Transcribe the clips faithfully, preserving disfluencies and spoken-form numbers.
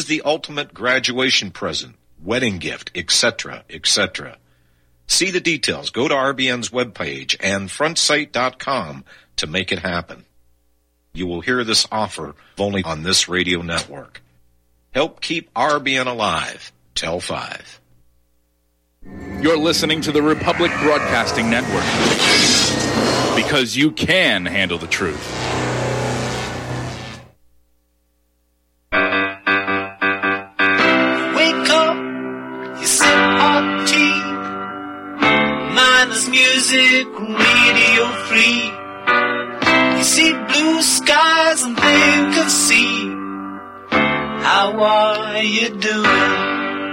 is the ultimate graduation present, wedding gift, et cetera, et cetera. See the details. Go to R B N's webpage and front sight dot com to make it happen. You will hear this offer only on this radio network. Help keep R B N alive. Tell five. You're listening to the Republic Broadcasting Network, because you can handle the truth. Wake up, you sip hot tea, mindless music, radio free. You see blue skies and think of sea. How are you doing?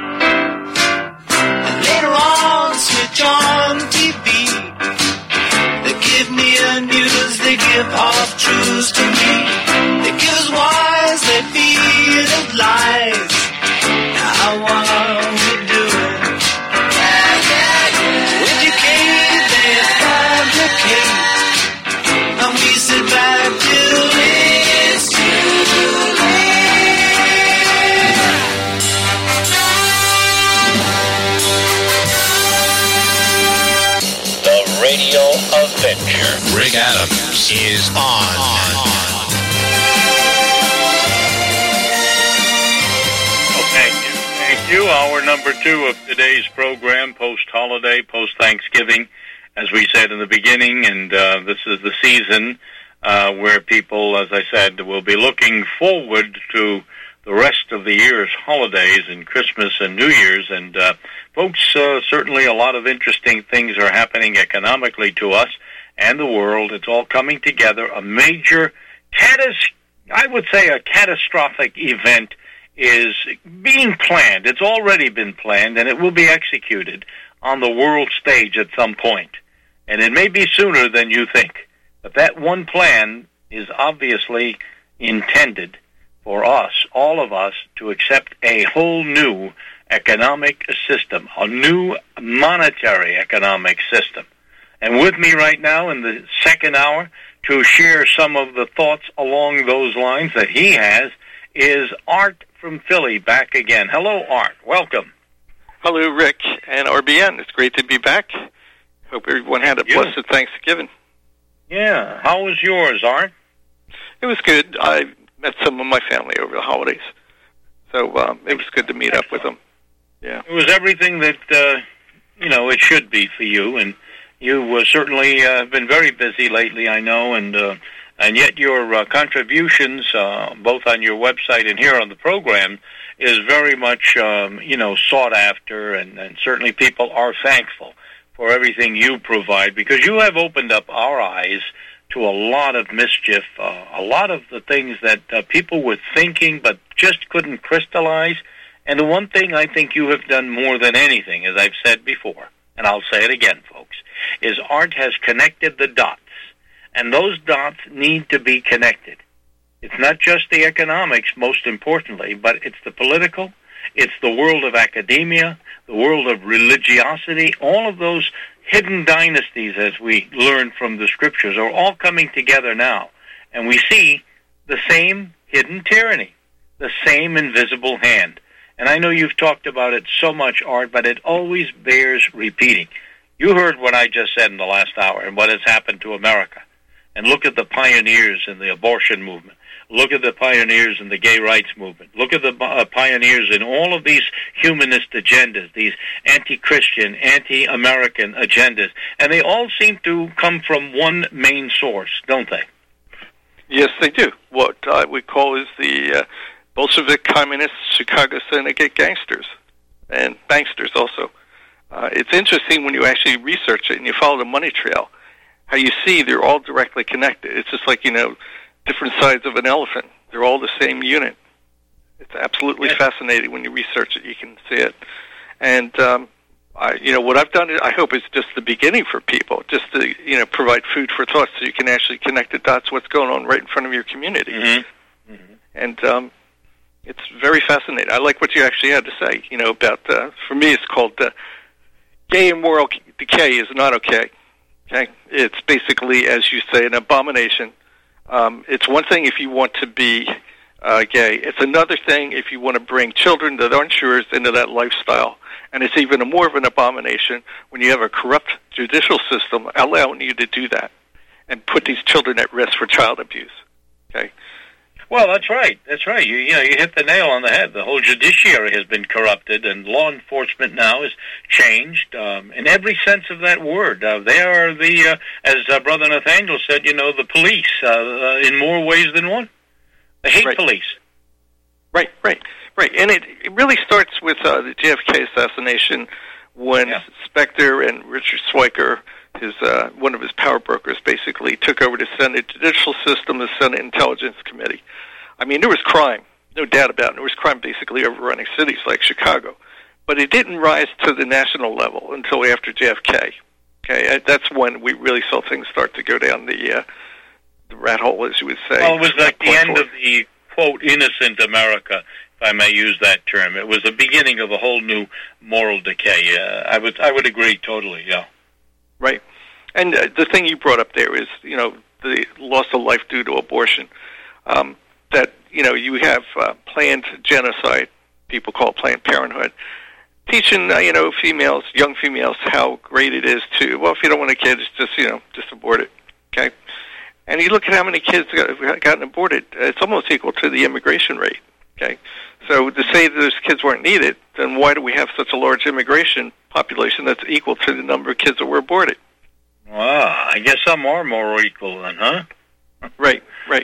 Later on, switch on T V. They give me the news, they give half truths to me. They give us wise, they feed us lies. Now how are we doing? Yeah, yeah, yeah. Educate, they fabricate, and we sit back till it's too late. Radio Adventure. Rick Adams is on. Well, thank you. Thank you. Hour number two of today's program, post-holiday, post-Thanksgiving, as we said in the beginning, and uh, this is the season uh, where people, as I said, will be looking forward to the rest of the year's holidays and Christmas and New Year's. And uh, folks, uh, certainly a lot of interesting things are happening economically to us and the world. It's all coming together. A major, catas- I would say a catastrophic event is being planned. It's already been planned, and it will be executed on the world stage at some point. And it may be sooner than you think. But that one plan is obviously intended for us, all of us, to accept a whole new economic system, a new monetary economic system. And with me right now in the second hour to share some of the thoughts along those lines that he has is Art from Philly back again. Hello, Art. Welcome. Hello, Rick and R B N. It's great to be back. Hope everyone had a blessed Thanksgiving. Yeah. How was yours, Art? It was good. I met some of my family over the holidays, so um, it was good to meet up with them. Yeah, it was everything that uh, you know it should be for you, and you uh, certainly uh, have been very busy lately, I know, and uh, and yet your uh, contributions, uh, both on your website and here on the program, is very much um, you know sought after, and, and certainly people are thankful for everything you provide, because you have opened up our eyes to a lot of mischief, uh, a lot of the things that uh, people were thinking but just couldn't crystallize. And the one thing I think you have done more than anything, as I've said before, and I'll say it again, folks, is Art has connected the dots. And those dots need to be connected. It's not just the economics, most importantly, but it's the political, it's the world of academia, the world of religiosity. All of those hidden dynasties, as we learn from the scriptures, are all coming together now. And we see the same hidden tyranny, the same invisible hand. And I know you've talked about it so much, Art, but it always bears repeating. You heard what I just said in the last hour and what has happened to America. And look at the pioneers in the abortion movement. Look at the pioneers in the gay rights movement. Look at the uh, pioneers in all of these humanist agendas, these anti-Christian, anti-American agendas. And they all seem to come from one main source, don't they? Yes, they do. What uh, we call is the uh, Bolshevik Communist Chicago Syndicate gangsters and banksters also. Uh, it's interesting when you actually research it and you follow the money trail, how you see they're all directly connected. It's just like, you know, different sides of an elephant. They're all the same unit. It's absolutely yes. fascinating when you research it. You can see it. And, um, I, you know, what I've done, I hope, is just the beginning for people, just to, you know, provide food for thought so you can actually connect the dots, what's going on right in front of your community. Mm-hmm. Mm-hmm. And um, it's very fascinating. I like what you actually had to say, you know, about, uh, for me, it's called uh, gay and moral decay is not okay. Okay? It's basically, as you say, an abomination. Um, it's one thing if you want to be uh, gay. It's another thing if you want to bring children that aren't yours into that lifestyle. And it's even more of an abomination when you have a corrupt judicial system allowing you to do that and put these children at risk for child abuse. Okay. Well, that's right. That's right. You, you know, you hit the nail on the head. The whole judiciary has been corrupted, and law enforcement now is changed um, in every sense of that word. Uh, they are the, uh, as uh, Brother Nathaniel said, you know, the police uh, uh, in more ways than one. The hate right. police. Right, right, right. And it, it really starts with uh, the J F K assassination when yeah. Specter and Richard Schweiker, his uh, one of his power brokers, basically took over the Senate judicial system, the Senate Intelligence Committee. I mean, there was crime, no doubt about it. There was crime basically overrunning cities like Chicago. But it didn't rise to the national level until after J F K. Okay, that's when we really saw things start to go down the, uh, the rat hole, as you would say. Well, it was like the end of the, quote, innocent America, if I may use that term. It was the beginning of a whole new moral decay. Uh, I would I would agree totally, yeah. Right. And uh, the thing you brought up there is, you know, the loss of life due to abortion. Um, that, you know, you have uh, planned genocide, people call it Planned Parenthood, teaching, uh, you know, females, young females, how great it is to, well, if you don't want a kid, just, you know, just abort it, okay? And you look at how many kids got gotten aborted, it's almost equal to the immigration rate, okay? So to say that those kids weren't needed, then why do we have such a large immigration population that's equal to the number of kids that were aborted? Wow, I guess some are more equal then, huh? Right, right.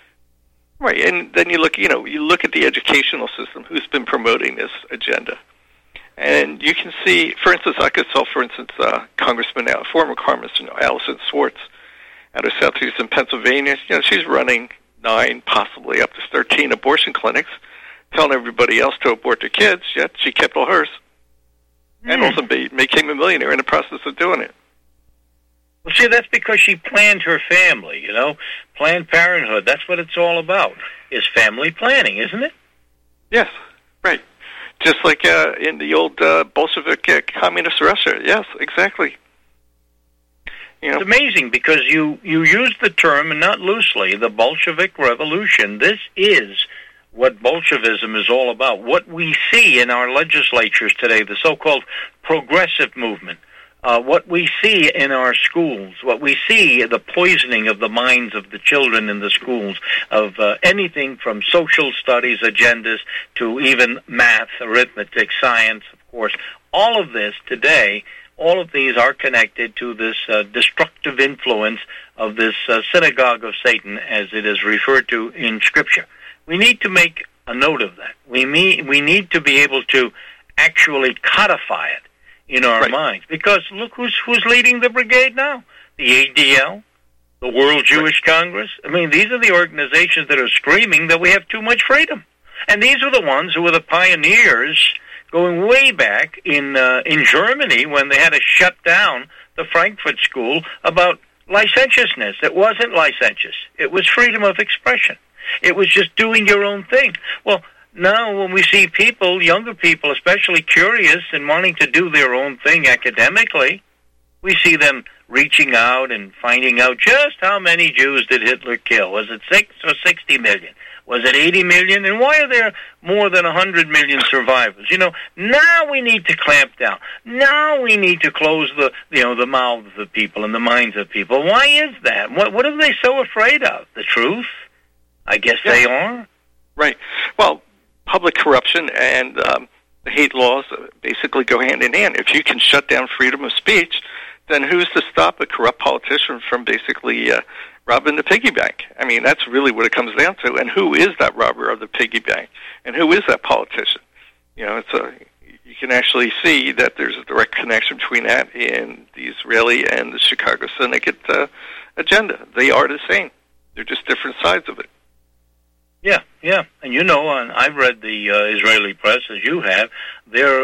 Right, and then you look, you know, you look at the educational system, who's been promoting this agenda. And you can see, for instance, I could tell, for instance, uh, Congressman, uh, former Congressman Allison Swartz out of Southeastern Pennsylvania, you know, she's running nine, possibly up to thirteen abortion clinics, telling everybody else to abort their kids, yet she kept all hers. Mm. And also be, became a millionaire in the process of doing it. Well, see, that's because she planned her family, you know. Planned Parenthood, that's what it's all about, is family planning, isn't it? Yes, right. Just like uh, in the old uh, Bolshevik uh, communist Russia. Yes, exactly. You know. It's amazing because you, you use the term, and not loosely, the Bolshevik Revolution. This is what Bolshevism is all about. What we see in our legislatures today, the so-called progressive movement, Uh, what we see in our schools, what we see, the poisoning of the minds of the children in the schools, of uh, anything from social studies agendas to even math, arithmetic, science, of course. All of this today, all of these are connected to this uh, destructive influence of this uh, synagogue of Satan, as it is referred to in Scripture. We need to make a note of that. We, me- we need to be able to actually codify it in our right. minds. Because look who's who's leading the brigade now. The A D L, the World Jewish right. Congress. I mean, these are the organizations that are screaming that we have too much freedom. And these are the ones who were the pioneers going way back in uh, in Germany when they had to shut down the Frankfurt School about licentiousness. It wasn't licentious. It was freedom of expression. It was just doing your own thing. Well, now, when we see people, younger people especially, curious and wanting to do their own thing academically, we see them reaching out and finding out just how many Jews did Hitler kill. Was it six or sixty million? Was it eighty million? And why are there more than one hundred million survivors? You know, now we need to clamp down. Now we need to close the, you know, the mouths of people and the minds of people. Why is that? What, what are they so afraid of? The truth? I guess yeah. they are. Right. Well, public corruption and um, the hate laws basically go hand in hand. If you can shut down freedom of speech, then who's to stop a corrupt politician from basically uh, robbing the piggy bank? I mean, that's really what it comes down to. And who is that robber of the piggy bank? And who is that politician? You know, it's a, you can actually see that there's a direct connection between that and the Israeli and the Chicago Syndicate uh, agenda. They are the same. They're just different sides of it. Yeah, yeah. And you know, uh, I've read the uh, Israeli press, as you have. They're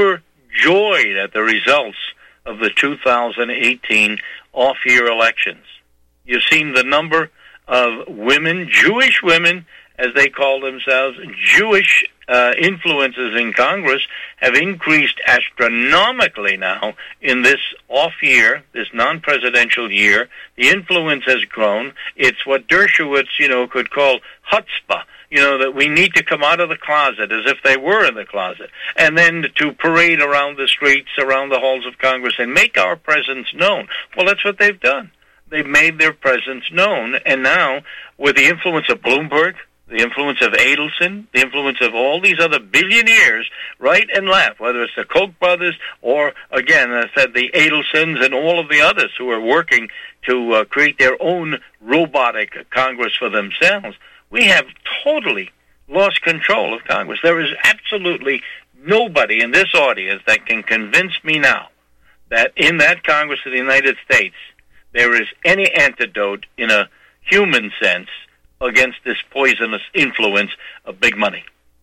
overjoyed at the results of the two thousand eighteen off-year elections. You've seen the number of women, Jewish women, as they call themselves, Jewish uh, influences in Congress have increased astronomically now in this off-year, this non-presidential year. The influence has grown. It's what Dershowitz, you know, could call chutzpah. you know, that we need to come out of the closet as if they were in the closet, and then to parade around the streets, around the halls of Congress, and make our presence known. Well, that's what they've done. They've made their presence known, and now, with the influence of Bloomberg, the influence of Adelson, the influence of all these other billionaires, right and left, whether it's the Koch brothers or, again, as I said, the Adelsons and all of the others who are working to uh, create their own robotic Congress for themselves, we have totally lost control of Congress. There is absolutely nobody in this audience that can convince me now that in that Congress of the United States there is any antidote in a human sense against this poisonous influence of big money.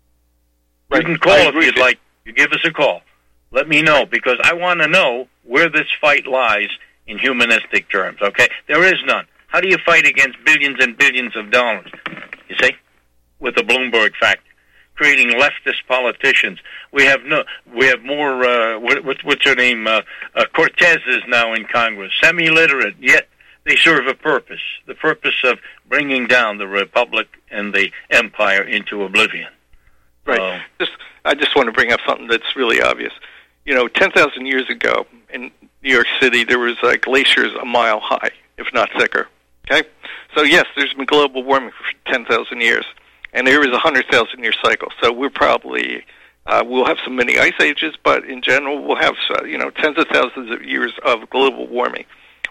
Right. You can call if you'd like. You give us a call. Let me know, because I want to know where this fight lies in humanistic terms, okay? There is none. How do you fight against billions and billions of dollars, you see, with the Bloomberg factor, creating leftist politicians? We have no, we have more, uh, what, what, what's her name, uh, uh, Cortezes now in Congress, semi-literate, yet they serve a purpose, the purpose of bringing down the republic and the empire into oblivion. Right. Uh, just, I just want to bring up something that's really obvious. You know, ten thousand years ago in New York City, there was uh, glaciers a mile high, if not thicker. Okay? So, yes, there's been global warming for ten thousand years, and there is a one hundred thousand year cycle. So we're probably, uh, we'll have some mini ice ages, but in general, we'll have, uh, you know, tens of thousands of years of global warming.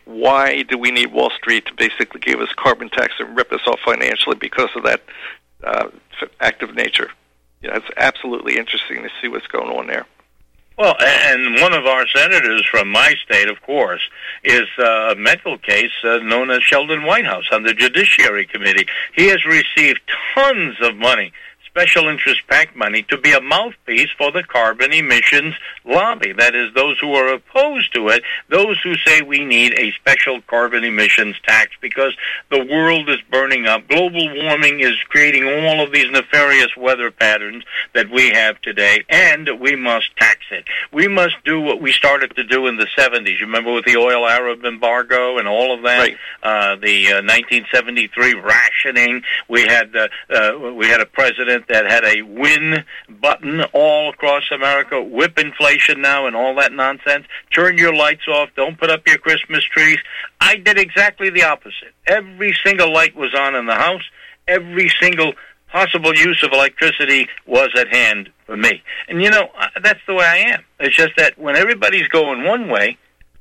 Why do we need Wall Street to basically give us carbon tax and rip us off financially because of that uh, act of nature? You know, it's absolutely interesting to see what's going on there. Well, and one of our senators from my state, of course, is uh, a medical case uh, known as Sheldon Whitehouse on the Judiciary Committee. He has received tons of money, special interest PAC money, to be a mouthpiece for the carbon emissions lobby. That is, those who are opposed to it, those who say we need a special carbon emissions tax because the world is burning up. Global warming is creating all of these nefarious weather patterns that we have today, and we must tax it. We must do what we started to do in the seventies. You remember with the oil Arab embargo and all of that? Right. Uh, the uh, nineteen seventy-three rationing. We had, uh, uh, we had a president that had a win button all across America, whip inflation now and all that nonsense. Turn your lights off. Don't put up your Christmas trees. I did exactly the opposite. Every single light was on in the house. Every single possible use of electricity was at hand for me. And, you know, that's the way I am. It's just that when everybody's going one way,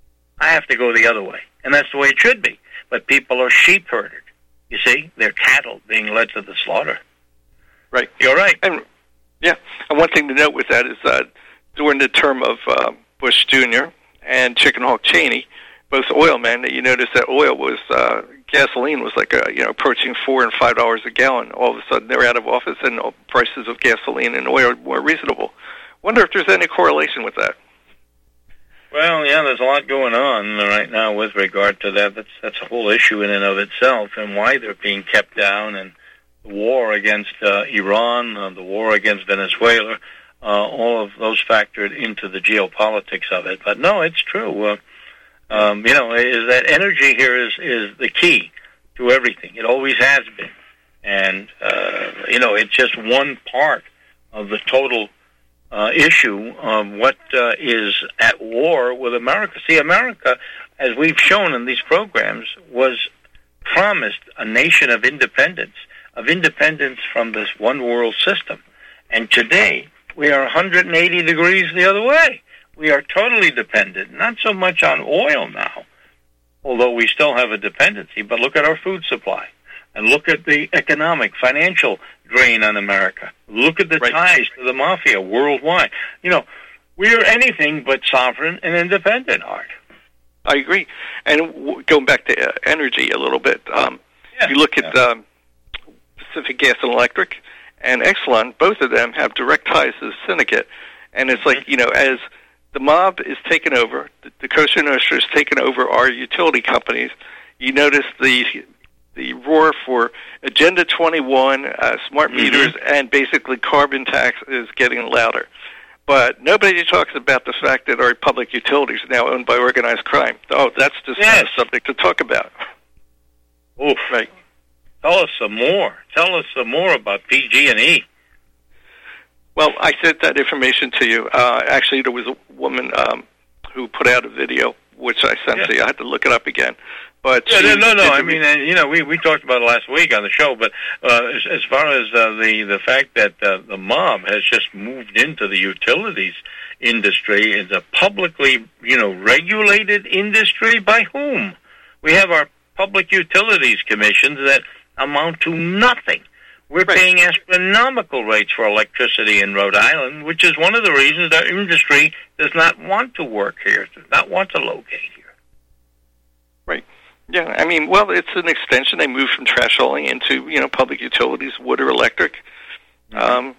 I have to go the other way. And that's the way it should be. But people are sheep herded. You see? They're cattle being led to the slaughter. Right. You're right. And, yeah. And one thing to note with that is that during the term of uh, Bush Junior and Chicken Hawk Cheney, both oil men, you notice that oil was, uh, gasoline was like, a, you know, approaching four and five dollars a gallon. All of a sudden they're out of office and prices of gasoline and oil are more reasonable. Wonder if there's any correlation with that. Well, yeah, there's a lot going on right now with regard to that. That's, that's a whole issue in and of itself, and why they're being kept down, and the war against uh, Iran, uh, the war against Venezuela, uh, all of those factored into the geopolitics of it. But no, it's true. Uh, um, you know, is that energy here is, is the key to everything. It always has been. And, uh, you know, it's just one part of the total uh, issue of what uh, is at war with America. See, America, as we've shown in these programs, was promised a nation of independence. of independence from this one world system. And today, we are one hundred eighty degrees the other way. We are totally dependent, not so much on oil now, although we still have a dependency, but look at our food supply. And look at the economic, financial drain on America. Look at the right. ties to the mafia worldwide. You know, we are anything but sovereign and independent, Art. I agree. And w- going back to uh, energy a little bit, um, yeah. if you look at yeah. um, Pacific Gas and Electric and Exelon, both of them have direct ties to the syndicate. And it's like, you know, as the mob is taking over, the, the Cosa Nostra is taking over our utility companies, you notice the the roar for Agenda twenty-one, uh, smart mm-hmm. meters, and basically carbon tax is getting louder. But nobody talks about the fact that our public utilities are now owned by organized crime. Oh, that's just yes. not a subject to talk about. Oof. Right. Tell us some more. Tell us some more about P G and E. Well, I sent that information to you. Uh, actually, there was a woman um, who put out a video, which I sent yeah. to you. I had to look it up again. But yeah, no, no, no. I mean, mean, you know, we, we talked about it last week on the show, but uh, as, as far as uh, the, the fact that uh, the mob has just moved into the utilities industry, is a publicly, you know, regulated industry by whom? We have our Public Utilities Commissions that amount to nothing. We're right. paying astronomical rates for electricity in Rhode Island, which is one of the reasons our industry does not want to work here, does not want to locate here. Right. Yeah, I mean, well, it's an extension. They moved from trash hauling into, you know, public utilities, water, electric. Mm-hmm. Um,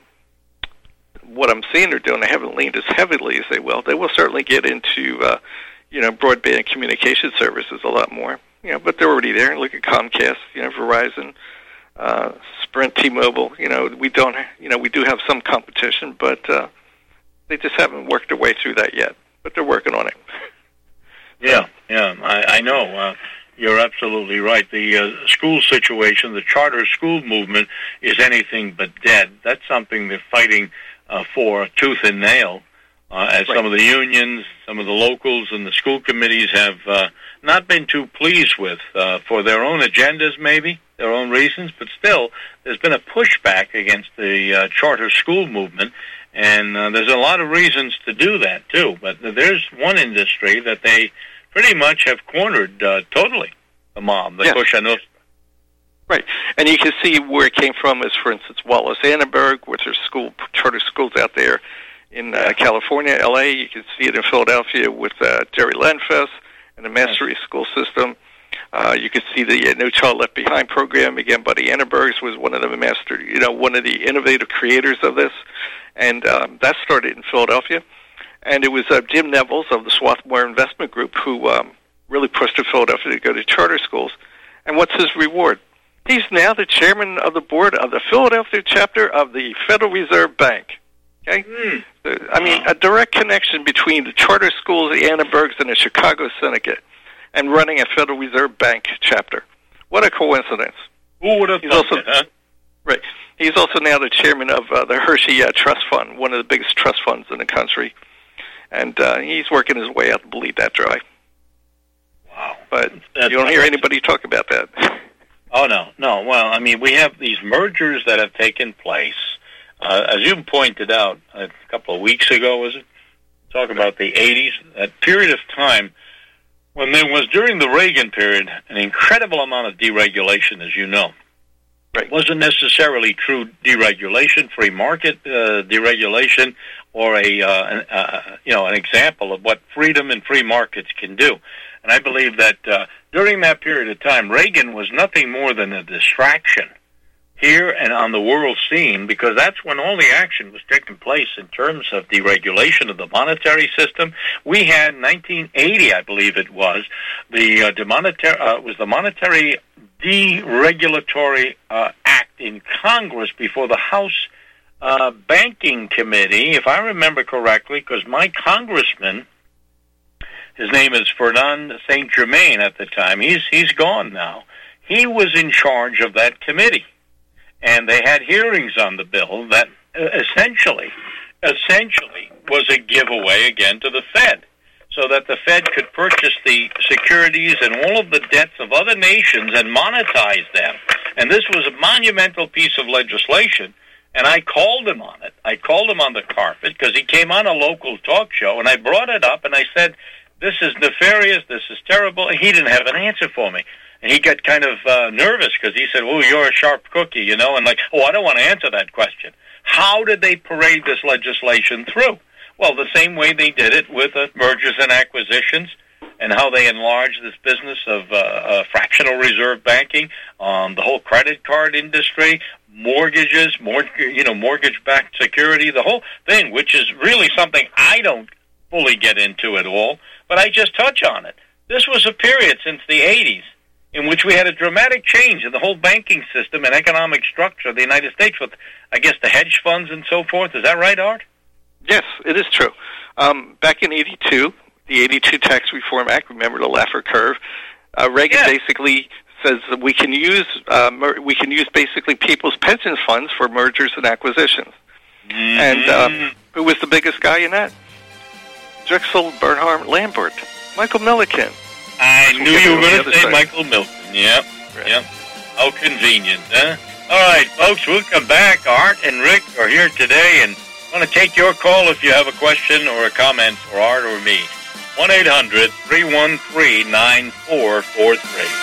what I'm seeing they're doing, they haven't leaned as heavily as they will. They will certainly get into, uh, you know, broadband communication services a lot more. You know, but they're already there. Look at Comcast, you know, Verizon, uh, Sprint, T-Mobile. You know, we don't, you know, we do have some competition, but uh, they just haven't worked their way through that yet. But they're working on it. Yeah, yeah, I, I know. Uh, you're absolutely right. The uh, school situation, the charter school movement, is anything but dead. That's something they're fighting uh, for tooth and nail. Uh, as right. some of the unions, some of the locals, and the school committees have uh, not been too pleased with, uh, for their own agendas, maybe, their own reasons, but still, there's been a pushback against the uh, charter school movement, and uh, there's a lot of reasons to do that, too. But there's one industry that they pretty much have cornered uh, totally, the mob, the yeah. Cosa Nostra. Right, and you can see where it came from is, for instance, Wallace-Annenberg, which are school, charter schools out there in uh, California, L A. You can see it in Philadelphia with uh, Jerry Landfest and the Mastery School System. Uh, you can see the uh, No Child Left Behind program. Again, Buddy Annenberg was one of the master, you know, one of the innovative creators of this, and um, that started in Philadelphia. And it was uh, Jim Nevels of the Swarthmore Investment Group who um, really pushed to Philadelphia to go to charter schools. And what's his reward? He's now the chairman of the board of the Philadelphia chapter of the Federal Reserve Bank. Okay, mm. I mean, a direct connection between the charter schools, the Annenbergs, and the Chicago Syndicate, and running a Federal Reserve Bank chapter. What a coincidence! Who would have He's thought also, it, huh? Right. He's also now the chairman of uh, the Hershey uh, Trust Fund, one of the biggest trust funds in the country, and uh, he's working his way out to bleed that dry. Wow! But That's you don't hear anybody talk about that. Oh no, no. Well, I mean, we have these mergers that have taken place. Uh, as you pointed out a couple of weeks ago, was it? Talk about the eighties, that period of time when there was, during the Reagan period, an incredible amount of deregulation, as you know. Right. It wasn't necessarily true deregulation, free market uh, deregulation, or a uh, an, uh, you know an example of what freedom and free markets can do. And I believe that uh, during that period of time, Reagan was nothing more than a distraction here and on the world scene, because that's when all the action was taking place in terms of deregulation of the monetary system. We had nineteen eighty, I believe it was, the uh, demonetary, uh, was the Monetary Deregulatory uh, Act in Congress before the House uh, Banking Committee, if I remember correctly, because my congressman, his name is Fernand Saint Germain at the time, he's he's gone now. He was in charge of that committee. And they had hearings on the bill that essentially, essentially was a giveaway again to the Fed, so that the Fed could purchase the securities and all of the debts of other nations and monetize them. And this was a monumental piece of legislation, and I called him on it. I called him on the carpet because he came on a local talk show, and I brought it up, and I said, this is nefarious, this is terrible, and he didn't have an answer for me. And he got kind of uh, nervous because he said, oh, you're a sharp cookie, you know, and like, oh, I don't want to answer that question. How did they parade this legislation through? Well, the same way they did it with uh, mergers and acquisitions, and how they enlarged this business of uh, uh, fractional reserve banking, um, the whole credit card industry, mortgages, mor- you know, mortgage-backed security, the whole thing, which is really something I don't fully get into at all, but I just touch on it. This was a period since the eighties in which we had a dramatic change in the whole banking system and economic structure of the United States with, I guess, the hedge funds and so forth. Is that right, Art? Yes, it is true. Um, back in eighty-two, the eighty-two Tax Reform Act, remember the Laffer curve, uh, Reagan yeah. basically says that we can use uh, mer- we can use basically people's pension funds for mergers and acquisitions. Mm-hmm. And uh, who was the biggest guy in that? Drexel Burnham Lambert, Michael Milliken. I knew you were going to say side. Michael Milliken. Yep, right. Yep. How convenient, huh? All right, folks, we'll come back. Art and Rick are here today, and I want to take your call if you have a question or a comment for Art or me. one eight hundred three one three nine four four three.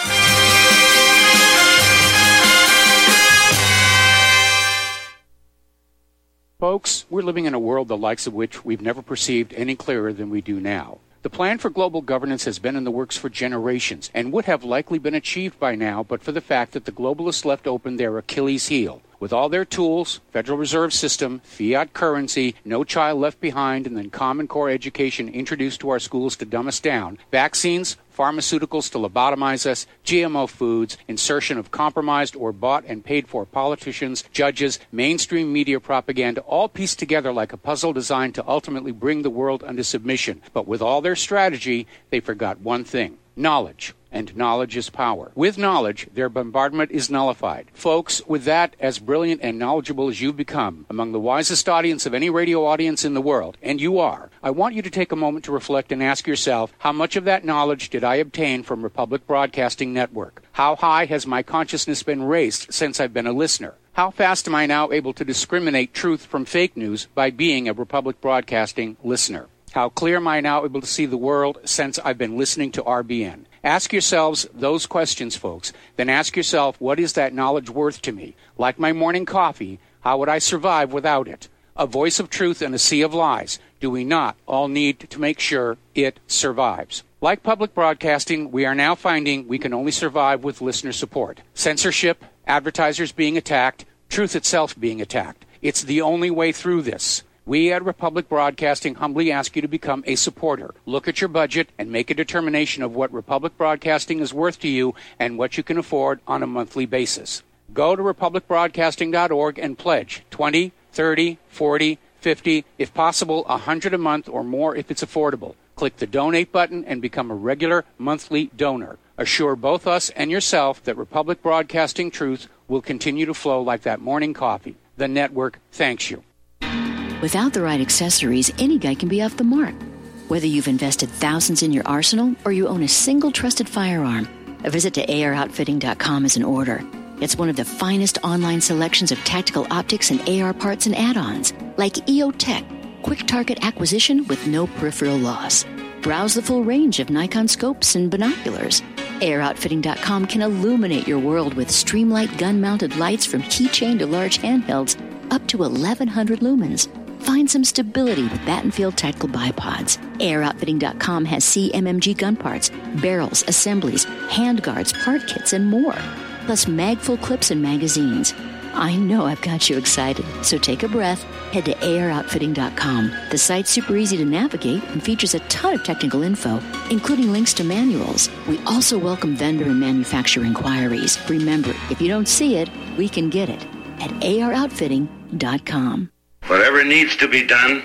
Folks, we're living in a world the likes of which we've never perceived any clearer than we do now. The plan for global governance has been in the works for generations and would have likely been achieved by now but for the fact that the globalists left open their Achilles heel. With all their tools, Federal Reserve System, fiat currency, no child left behind, and then Common Core education introduced to our schools to dumb us down, vaccines, pharmaceuticals to lobotomize us, G M O foods, insertion of compromised or bought and paid for politicians, judges, mainstream media propaganda, all pieced together like a puzzle designed to ultimately bring the world under submission. But with all their strategy, they forgot one thing: knowledge. And knowledge is power. With knowledge, their bombardment is nullified. Folks, with that, as brilliant and knowledgeable as you've become, among the wisest audience of any radio audience in the world, and you are, I want you to take a moment to reflect and ask yourself, how much of that knowledge did I obtain from Republic Broadcasting Network? How high has my consciousness been raised since I've been a listener? How fast am I now able to discriminate truth from fake news by being a Republic Broadcasting listener? How clear am I now able to see the world since I've been listening to R B N? Ask yourselves those questions, folks. Then ask yourself, what is that knowledge worth to me? Like my morning coffee, how would I survive without it? A voice of truth in a sea of lies. Do we not all need to make sure it survives? Like public broadcasting, we are now finding we can only survive with listener support. Censorship, advertisers being attacked, truth itself being attacked. It's the only way through this. We at Republic Broadcasting humbly ask you to become a supporter. Look at your budget and make a determination of what Republic Broadcasting is worth to you and what you can afford on a monthly basis. Go to republic broadcasting dot org and pledge twenty, thirty, forty, fifty, if possible one hundred a month or more if it's affordable. Click the donate button and become a regular monthly donor. Assure both us and yourself that Republic Broadcasting truth will continue to flow like that morning coffee. The network thanks you. Without the right accessories, any guy can be off the mark. Whether you've invested thousands in your arsenal or you own a single trusted firearm, a visit to A R outfitting dot com is in order. It's one of the finest online selections of tactical optics and A R parts and add-ons, like E O Tech, quick target acquisition with no peripheral loss. Browse the full range of Nikon scopes and binoculars. A R outfitting dot com can illuminate your world with Streamlight gun-mounted lights from keychain to large handhelds up to eleven hundred lumens. Find some stability with Battenfield Tactical Bipods. A R outfitting dot com has C M M G gun parts, barrels, assemblies, handguards, part kits, and more. Plus magful clips and magazines. I know I've got you excited, so take a breath. Head to A R outfitting dot com. The site's super easy to navigate and features a ton of technical info, including links to manuals. We also welcome vendor and manufacturer inquiries. Remember, if you don't see it, we can get it at A R outfitting dot com. Whatever needs to be done,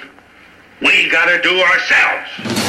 we gotta do ourselves.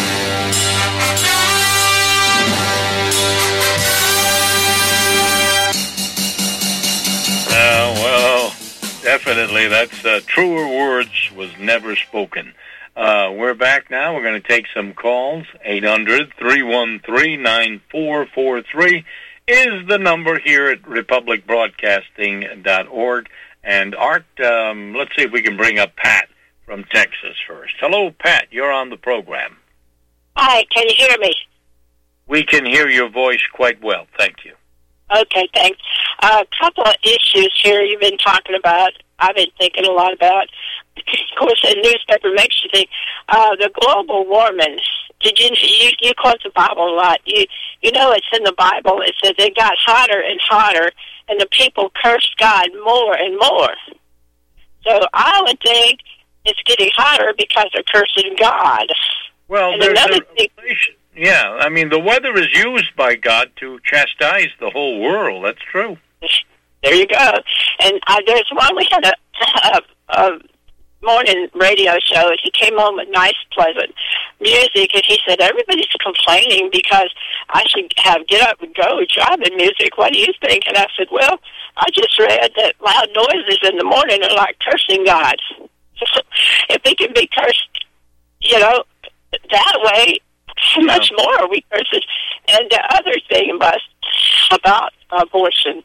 Uh, well, definitely, that's uh, truer words was never spoken. Uh, we're back now. We're going to take some calls. eight hundred three one three nine four four three is the number here at republic broadcasting dot org. And Art, um, let's see if we can bring up Pat from Texas first. Hello, Pat. You're on the program. Hi. Can you hear me? We can hear your voice quite well. Thank you. Okay, thanks. A uh, couple of issues here you've been talking about. I've been thinking a lot about. Of course, the newspaper makes you think. Uh, the global warming. Did you, you you quote the Bible a lot? You you know it's in the Bible. It says it got hotter and hotter, and the people cursed God more and more. So I would think it's getting hotter because they're cursing God. Well, and there's another a thing, yeah. I mean, the weather is used by God to chastise the whole world. That's true. There you go. And uh, there's one we had a, a, a morning radio show. He came on with Nice Pleasant. music, and he said, everybody's complaining because I should have get up and go job in music. What do you think? And I said, well, I just read that loud noises in the morning are like cursing God. So if we can be cursed, you know, that way, how yeah. much more are we cursed? And the other thing was about abortion.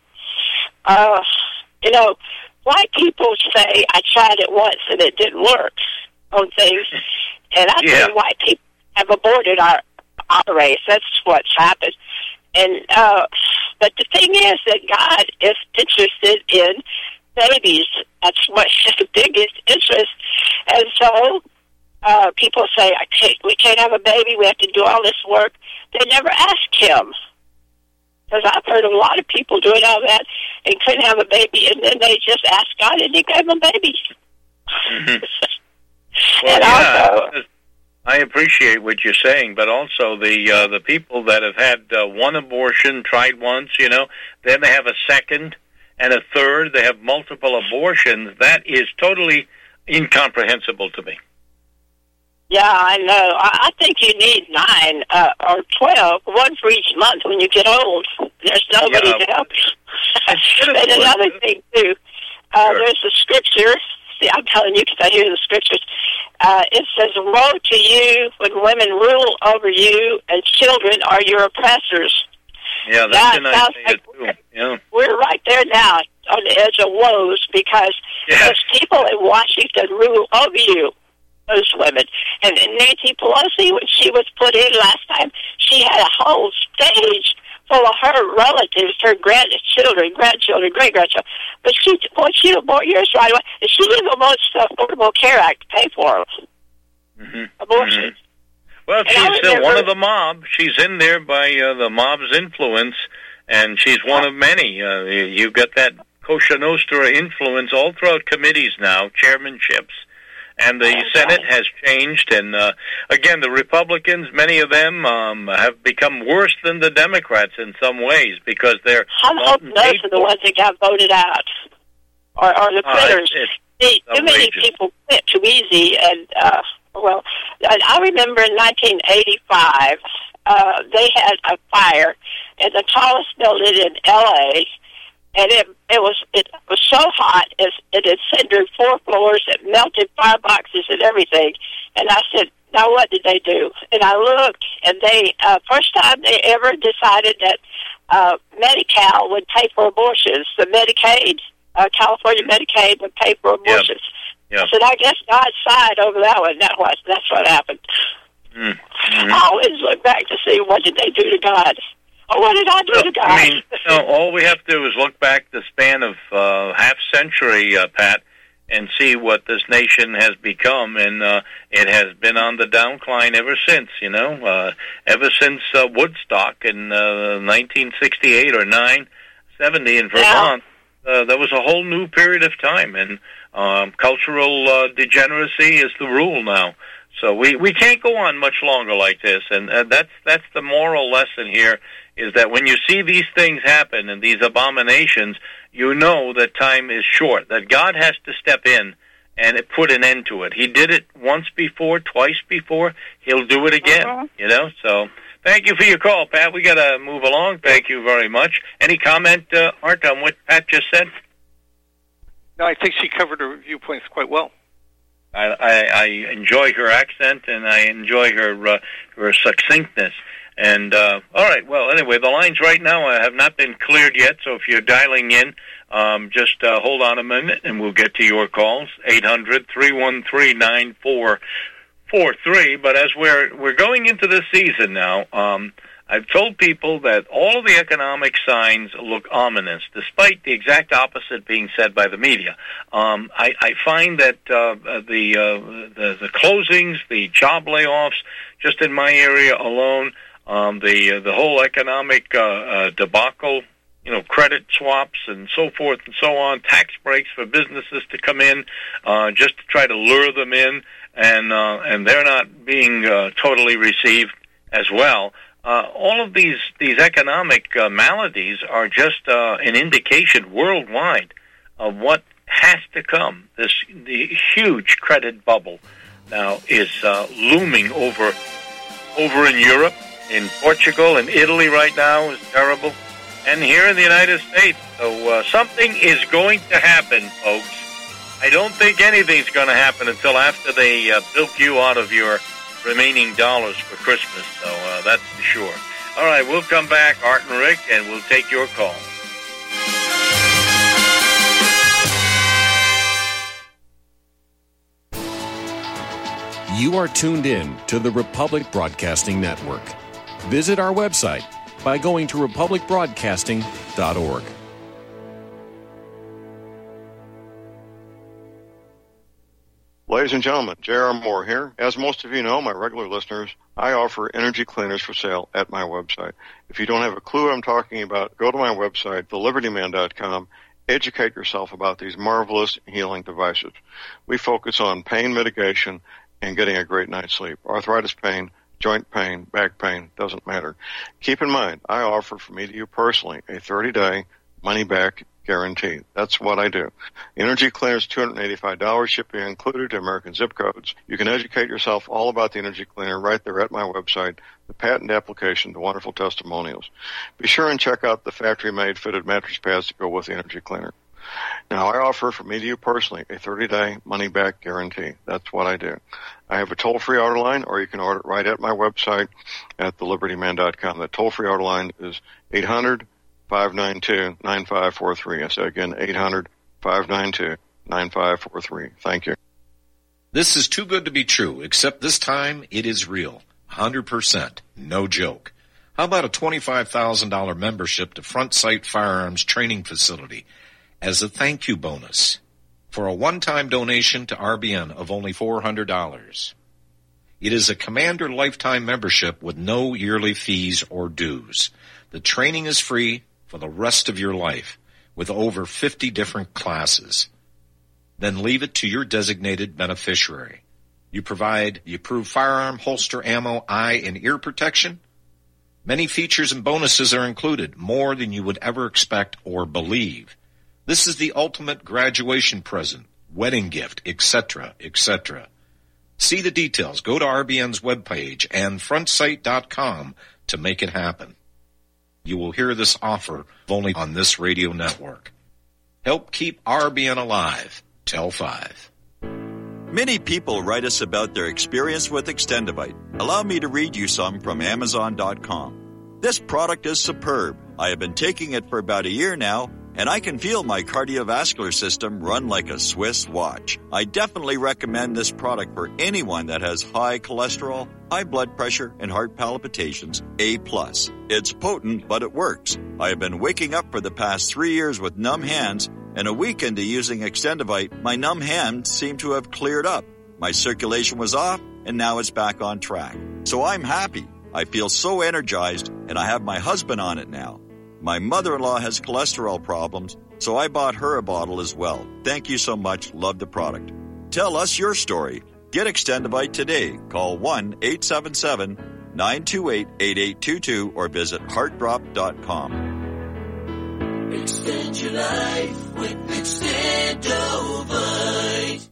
Uh, you know, white people say, I tried it once and it didn't work on things. And I yeah. think white people have aborted our, our race. That's what's happened. And uh, but the thing is that God is interested in babies. That's what his biggest interest. And so uh, people say, I can't, we can't have a baby. We have to do all this work. They never ask him. Because I've heard a lot of people doing all that and couldn't have a baby, and then they just ask God, and he gave them a baby. Mm-hmm. Well, and yeah, also, I appreciate what you're saying, but also the uh, the people that have had uh, one abortion, tried once, you know, then they have a second and a third, they have multiple abortions. That is totally incomprehensible to me. Yeah, I know. I, I think you need nine uh, or twelve, one for each month when you get old. There's nobody Yeah. to help you. And another thing, too, uh, Sure. there's a scripture. See, I'm telling you because I hear the scriptures. Uh, it says, woe to you when women rule over you and children are your oppressors. Yeah, that's That in sounds Isaiah like too. Yeah. We're right there now on the edge of woes because Yes. those people in Washington rule over you. Those women. And, and Nancy Pelosi, when she was put in last time, she had a whole stage full of her relatives, her grandchildren, grandchildren, great-grandchildren. But she wants you to abort yours right away. And she even wants the Affordable Care Act to pay for them. Mm-hmm. Abortion. Mm-hmm. Well, And I she's uh, remember- one of the mob. She's in there by uh, the mob's influence, and she's one of many. Uh, you- you've got that Kosher Nostra influence all throughout committees now, chairmanships. And the Okay. Senate has changed, and uh, again, the Republicans, many of them um, have become worse than the Democrats in some ways because they're I hope often those paid are the for. ones that got voted out, or, or the Uh, quitters. it's- See, too many outrageous. people quit too easy, and uh, well, I, I remember in nineteen eighty-five, uh, they had a fire in the tallest building in L A, and it it was it was so hot it, it had cindered four floors, it melted fireboxes and everything. And I said, now what did they do? And I looked, and they uh, first time they ever decided that uh, Medi-Cal would pay for abortions. The Medicaid, uh, California Medicaid would pay for abortions. Yeah. I said, I guess God sighed over that one. That was that's what happened. Mm-hmm. I always look back to see what did they do to God. Or what did I do Well, to God? I mean, you know, all we have to do is look back the span of uh, half century, uh, Pat, and see what this nation has become, and uh, it has been on the downcline ever since. You know, uh, ever since uh, Woodstock in uh, nineteen sixty-eight or nine seventy in Vermont, yeah. uh, there was a whole new period of time, and um, cultural uh, degeneracy is the rule now. So we, we can't go on much longer like this, and uh, that's that's the moral lesson here. Is that when you see these things happen and these abominations, you know that time is short, that God has to step in and put an end to it. He did it once before, twice before. He'll do it again, uh-huh. you know. So thank you for your call, Pat. We got to move along. Thank you very much. Any comment, uh, Art, on what Pat just said? No, I think she covered her viewpoints quite well. I, I, I enjoy her accent, and I enjoy her uh, her succinctness. And, uh, all right, well, anyway, the lines right now have not been cleared yet, so if you're dialing in, um, just uh, hold on a minute, and we'll get to your calls, eight hundred, three one three, nine four four three. But as we're we're going into this season now, um, I've told people that all of the economic signs look ominous, despite the exact opposite being said by the media. Um, I, I find that uh, the, uh, the the closings, the job layoffs, just in my area alone, Um, the uh, the whole economic uh, uh, debacle, you know, credit swaps and so forth and so on, tax breaks for businesses to come in uh, just to try to lure them in, and uh, and they're not being uh, totally received as well. Uh, all of these these economic uh, maladies are just uh, an indication worldwide of what has to come. This the huge credit bubble now is uh, looming over over in Europe, in Portugal, and Italy right now is terrible, and here in the United States. So uh, something is going to happen, folks. I don't think anything's going to happen until after they uh, bilk you out of your remaining dollars for Christmas. So uh, that's for sure. All right, we'll come back, Art and Rick, and we'll take your call. You are tuned in to the Republic Broadcasting Network. Visit our website by going to republic broadcasting dot org. Ladies and gentlemen, J R. Moore here. As most of you know, my regular listeners, I offer energy cleaners for sale at my website. If you don't have a clue what I'm talking about, go to my website, the liberty man dot com. Educate yourself about these marvelous healing devices. We focus on pain mitigation and getting a great night's sleep. Arthritis pain, joint pain, back pain, doesn't matter. Keep in mind, I offer from me to you personally a thirty-day money-back guarantee. That's what I do. Energy Cleaners, two hundred eighty-five dollars, shipping included to American zip codes. You can educate yourself all about the Energy Cleaner right there at my website, the patent application, the wonderful testimonials. Be sure and check out the factory-made fitted mattress pads to go with the Energy Cleaner. Now, I offer from me to you personally a thirty-day money-back guarantee. That's what I do. I have a toll-free order line, or you can order it right at my website at the liberty man dot com. The toll-free order line is eight hundred, five nine two, nine five four three. I say again, eight hundred, five nine two, nine five four three. Thank you. This is too good to be true, except this time it is real. one hundred percent. No joke. How about a twenty-five thousand dollars membership to Front Sight Firearms Training Facility as a thank you bonus for a one-time donation to R B N of only four hundred dollars? It is a Commander lifetime membership with no yearly fees or dues. The training is free for the rest of your life with over fifty different classes. Then leave it to your designated beneficiary. You provide the approved firearm, holster, ammo, eye, and ear protection. Many features and bonuses are included, more than you would ever expect or believe. This is the ultimate graduation present, wedding gift, et cetera, et cetera. See the details. Go to R B N's webpage and front sight dot com to make it happen. You will hear this offer only on this radio network. Help keep R B N alive. Tell five. Many people write us about their experience with Extendivite. Allow me to read you some from amazon dot com. This product is superb. I have been taking it for about a year now, and I can feel my cardiovascular system run like a Swiss watch. I definitely recommend this product for anyone that has high cholesterol, high blood pressure, and heart palpitations, A plus. It's potent, but it works. I have been waking up for the past three years with numb hands, and a week into using Extendivite, my numb hands seem to have cleared up. My circulation was off, and now it's back on track. So I'm happy. I feel so energized, and I have my husband on it now. My mother-in-law has cholesterol problems, so I bought her a bottle as well. Thank you so much. Love the product. Tell us your story. Get Extendivite today. Call one eight seven seven, nine two eight, eight eight two two or visit heart drop dot com. Extend your life with Extendovite.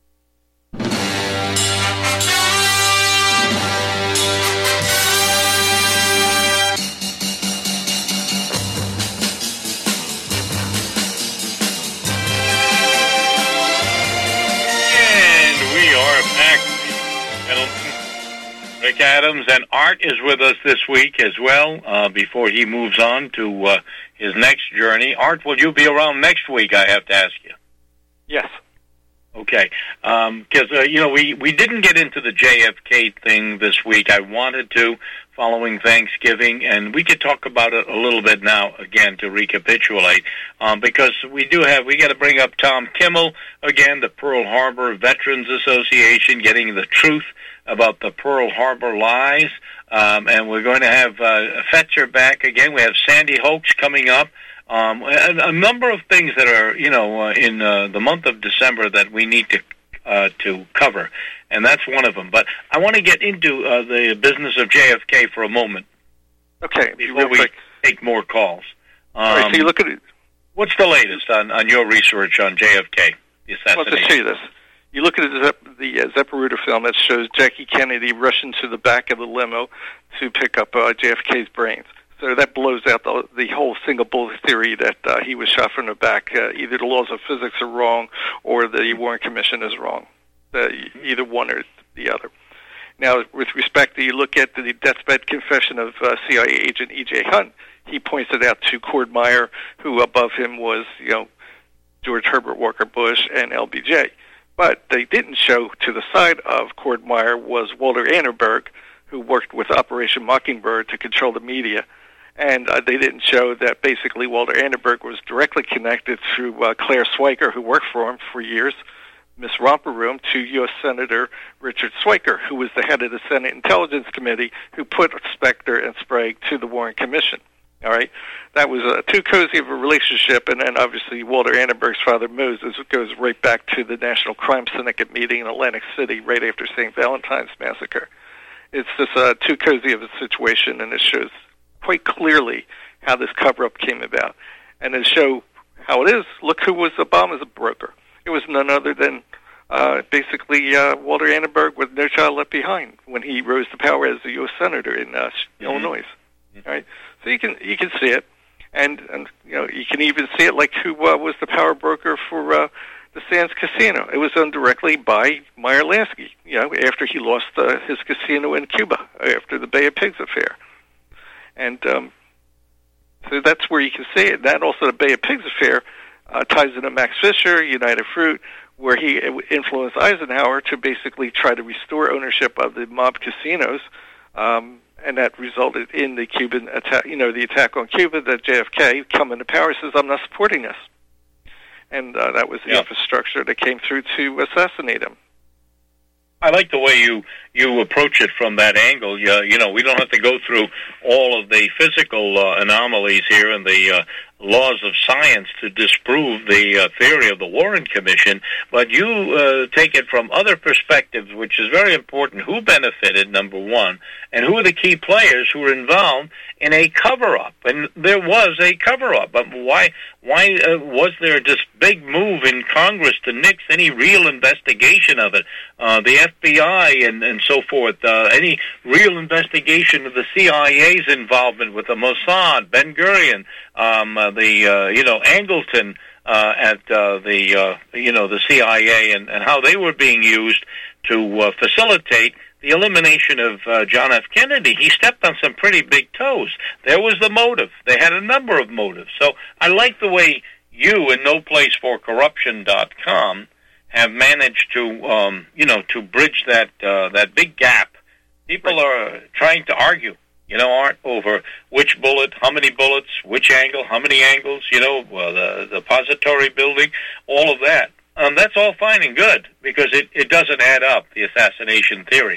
Rick Adams, and Art is with us this week as well, uh, before he moves on to uh, his next journey. Art, will you be around next week, I have to ask you? Yes. Okay, because, um, uh, you know, we, we didn't get into the J F K thing this week. I wanted to, following Thanksgiving, and we could talk about it a little bit now, again, to recapitulate, um, because we do have, we got to bring up Tom Kimmel, again, the Pearl Harbor Veterans Association, getting the truth about the Pearl Harbor lies, um, and we're going to have uh, Fetzer back again. We have Sandy Hoax coming up. Um, a, a number of things that are, you know, uh, in uh, the month of December that we need to uh, to cover, and that's one of them. But I want to get into uh, the business of J F K for a moment. Okay, before we quick. take more calls. Um, All right, so you look at it. What's the latest on, on your research on J F K? The Well, to see this. You look at the, Zep- the uh, Zapruder film that shows Jackie Kennedy rushing to the back of the limo to pick up uh, J F K's brains. So that blows out the, the whole single bullet theory that uh, he was shot from the back. Uh, either the laws of physics are wrong or the Warren Commission is wrong. Uh, either one or the other. Now, with respect to, you look at the deathbed confession of uh, C I A agent E J Hunt, he points it out to Cord Meyer, who above him was, you know, George Herbert Walker Bush and L B J. But they didn't show to the side of Cord Meyer was Walter Annenberg, who worked with Operation Mockingbird to control the media. And uh, they didn't show that basically Walter Annenberg was directly connected through uh, Claire Swiker, who worked for him for years, Miss Romper Room, to U S Senator Richard Swiker, who was the head of the Senate Intelligence Committee, who put Specter and Sprague to the Warren Commission. All right, that was uh, too cozy of a relationship, and then obviously Walter Annenberg's father Moses goes right back to the National Crime Syndicate meeting in Atlantic City right after Saint Valentine's Massacre. It's just uh, too cozy of a situation, and it shows quite clearly how this cover-up came about. And to show how it is, look who was Obama's broker. It was none other than uh, basically uh, Walter Annenberg with No Child Left Behind when he rose to power as a U S Senator in uh, mm-hmm. Illinois. Mm-hmm. All right, so you can you can see it, and, and you know you can even see it like who uh, was the power broker for uh, the Sands Casino. It was done directly by Meyer Lansky. You know, after he lost uh, his casino in Cuba after the Bay of Pigs affair. And um, so that's where you can see it. That also, the Bay of Pigs affair uh, ties into Max Fisher, United Fruit, where he influenced Eisenhower to basically try to restore ownership of the mob casinos, um, and that resulted in the Cuban attack. You know, the attack on Cuba. That J F K coming to power says, "I'm not supporting this," and uh, that was the yeah. infrastructure that came through to assassinate him. I like the way you you approach it from that angle. You, you know, we don't have to go through all of the physical uh, anomalies here and the uh, laws of science to disprove the uh, theory of the Warren Commission, but you uh, take it from other perspectives, which is very important. Who benefited, number one, and who are the key players who were involved in a cover-up? And there was a cover-up. But why why uh, was there this big move in Congress to nix any real investigation of it? Uh, the F B I and, and so forth, uh, any real investigation of the C I A's involvement with the Mossad, Ben-Gurion, um, uh, the, uh, you know, Angleton uh, at uh, the, uh, you know, the C I A and, and how they were being used to uh, facilitate the elimination of uh, John F. Kennedy. He stepped on some pretty big toes. There was the motive. They had a number of motives. So I like the way you and no place for corruption dot com have managed to, um, you know, to bridge that uh, that big gap. People are trying to argue, you know, Art, over which bullet, how many bullets, which angle, how many angles, you know, well, the, the pository building, all of that. Um, that's all fine and good because it, it doesn't add up, the assassination theory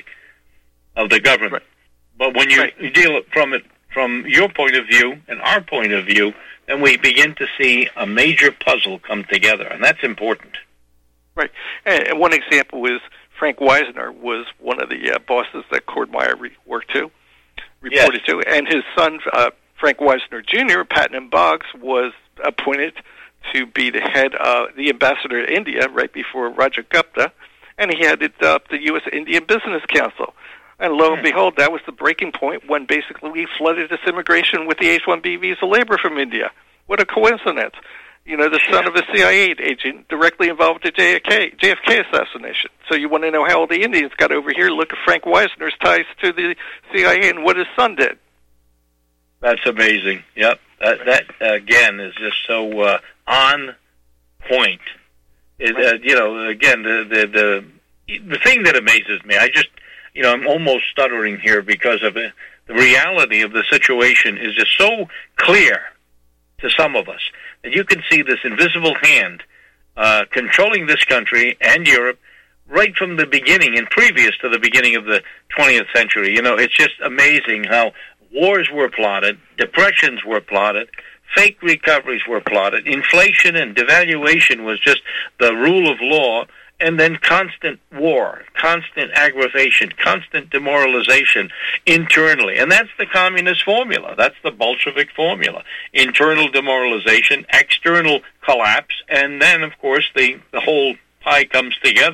of the government. Right. But when you right. deal it from it from your point of view and our point of view, then we begin to see a major puzzle come together, and that's important. Right. And one example is Frank Wisner was one of the uh, bosses that Cord Meyer re- worked to, reported yes. to, and his son, uh, Frank Wisner Junior, Patton Boggs, was appointed to be the head of the ambassador to India right before Roger Gupta, and he headed up the U S Indian Business Council. And lo and behold, that was the breaking point when basically we flooded this immigration with the H one B visa labor from India. What a coincidence. You know, the son of a C I A agent directly involved with the J F K, J F K assassination. So you want to know how all the Indians got over here? Look at Frank Wisner's ties to the C I A and what his son did. That's amazing. Yep. That, that again, is just so uh, on point. It, uh, you know, again, the, the the the thing that amazes me, I just, you know, I'm almost stuttering here because of it. The reality of the situation is just so clear to some of us that you can see this invisible hand uh, controlling this country and Europe right from the beginning and previous to the beginning of the twentieth century. You know, it's just amazing how wars were plotted, depressions were plotted, fake recoveries were plotted, inflation and devaluation was just the rule of law, and then constant war, constant aggravation, constant demoralization internally. And that's the communist formula. That's the Bolshevik formula. Internal demoralization, external collapse, and then, of course, the, the whole pie comes together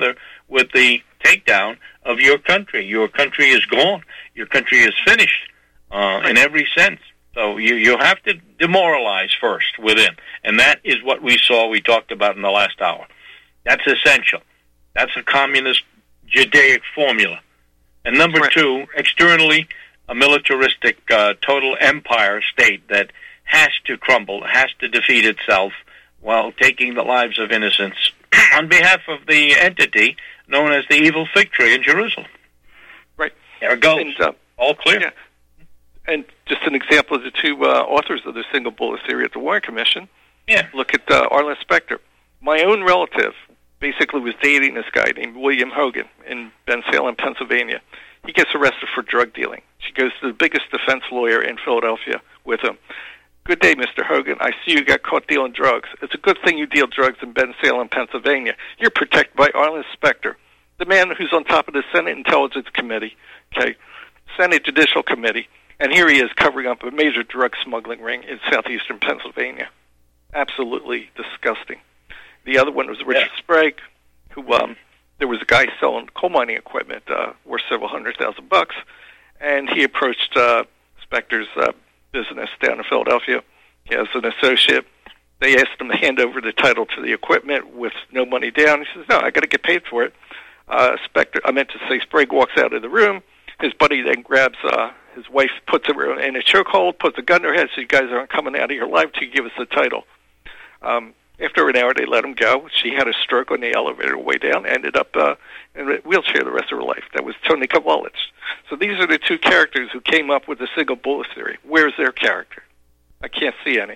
with the takedown of your country. Your country is gone. Your country is finished uh, in every sense. So you, you have to demoralize first within. And that is what we saw, we talked about in the last hour. That's essential. That's a communist Judaic formula. And number right. two, externally, a militaristic uh, total empire state that has to crumble, has to defeat itself while taking the lives of innocents on behalf of the entity known as the evil fig tree in Jerusalem. Right. There it goes. And, uh, all clear. Yeah. And just an example of the two uh, authors of the single bullet theory at the Warren Commission. Yeah. Look at uh, Arlen Specter. My own relative basically was dating this guy named William Hogan in Bensalem, Pennsylvania. He gets arrested for drug dealing. She goes to the biggest defense lawyer in Philadelphia with him. Good day, Mister Hogan. I see you got caught dealing drugs. It's a good thing you deal drugs in Bensalem, Pennsylvania. You're protected by Arlen Specter, the man who's on top of the Senate Intelligence Committee, okay, Senate Judicial Committee, and here he is covering up a major drug smuggling ring in southeastern Pennsylvania. Absolutely disgusting. The other one was Richard yeah. Sprague, who um, there was a guy selling coal mining equipment uh, worth several hundred thousand bucks, and he approached uh, Specter's uh, business down in Philadelphia. He has an associate. They asked him to hand over the title to the equipment with no money down. He says, no, I got to get paid for it. Uh, Specter, I meant to say Sprague walks out of the room. His buddy then grabs uh, his wife, puts her in a chokehold, puts a gun to her head, so you guys aren't coming out of your life till you give us the title. Um, after an hour, they let him go. She had a stroke on the elevator way down, ended up uh, in a wheelchair the rest of her life. That was Tony Kowalitz. So these are the two characters who came up with the single bullet theory. Where's their character? I can't see any.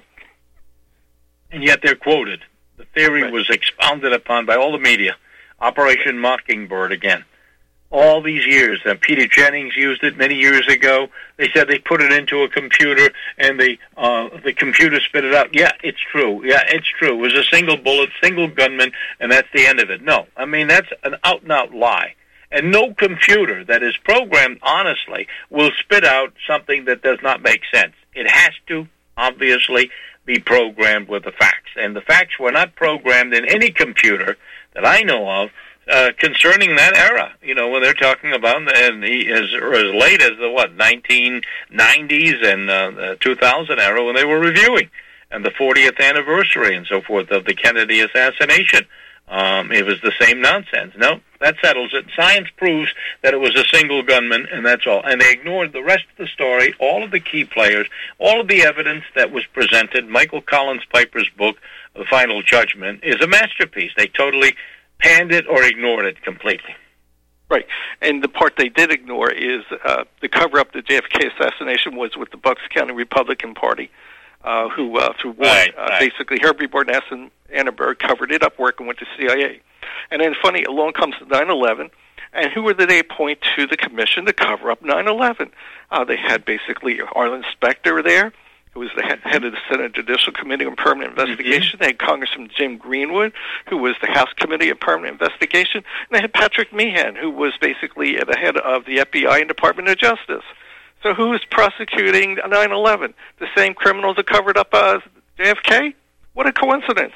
And yet they're quoted. The theory right. was expounded upon by all the media. Operation Mockingbird again. All these years. Uh, Peter Jennings used it many years ago. They said they put it into a computer and the uh, the computer spit it out. Yeah, it's true. Yeah, it's true. It was a single bullet, single gunman, and that's the end of it. No, I mean, that's an out-and-out lie. And no computer that is programmed honestly will spit out something that does not make sense. It has to, obviously, be programmed with the facts. And the facts were not programmed in any computer that I know of uh, concerning that era. You know, when they're talking about and the, as, as late as the, what, nineteen nineties and uh, the two thousand era when they were reviewing, and the fortieth anniversary and so forth of the Kennedy assassination. Um, it was the same nonsense. No, that settles it. Science proves that it was a single gunman, and that's all. And they ignored the rest of the story, all of the key players, all of the evidence that was presented. Michael Collins Piper's book, The Final Judgment, is a masterpiece. They totally panned it or ignored it completely. Right. And the part they did ignore is uh, the cover-up the J F K assassination was with the Bucks County Republican Party, uh, who, uh, through one, right, uh, right. basically Herbie Barness and Annenberg covered it up working with the C I A. And then, funny, along comes nine eleven, and who did they appoint to the commission to cover up nine eleven? Uh, they had basically Arlen Specter there, who was the head, head of the Senate Judicial Committee on Permanent Investigation. Mm-hmm. They had Congressman Jim Greenwood, who was the House Committee on Permanent Investigation. And they had Patrick Meehan, who was basically the head of the F B I and Department of Justice. So who is prosecuting nine eleven? The same criminals that covered up uh, J F K? What a coincidence.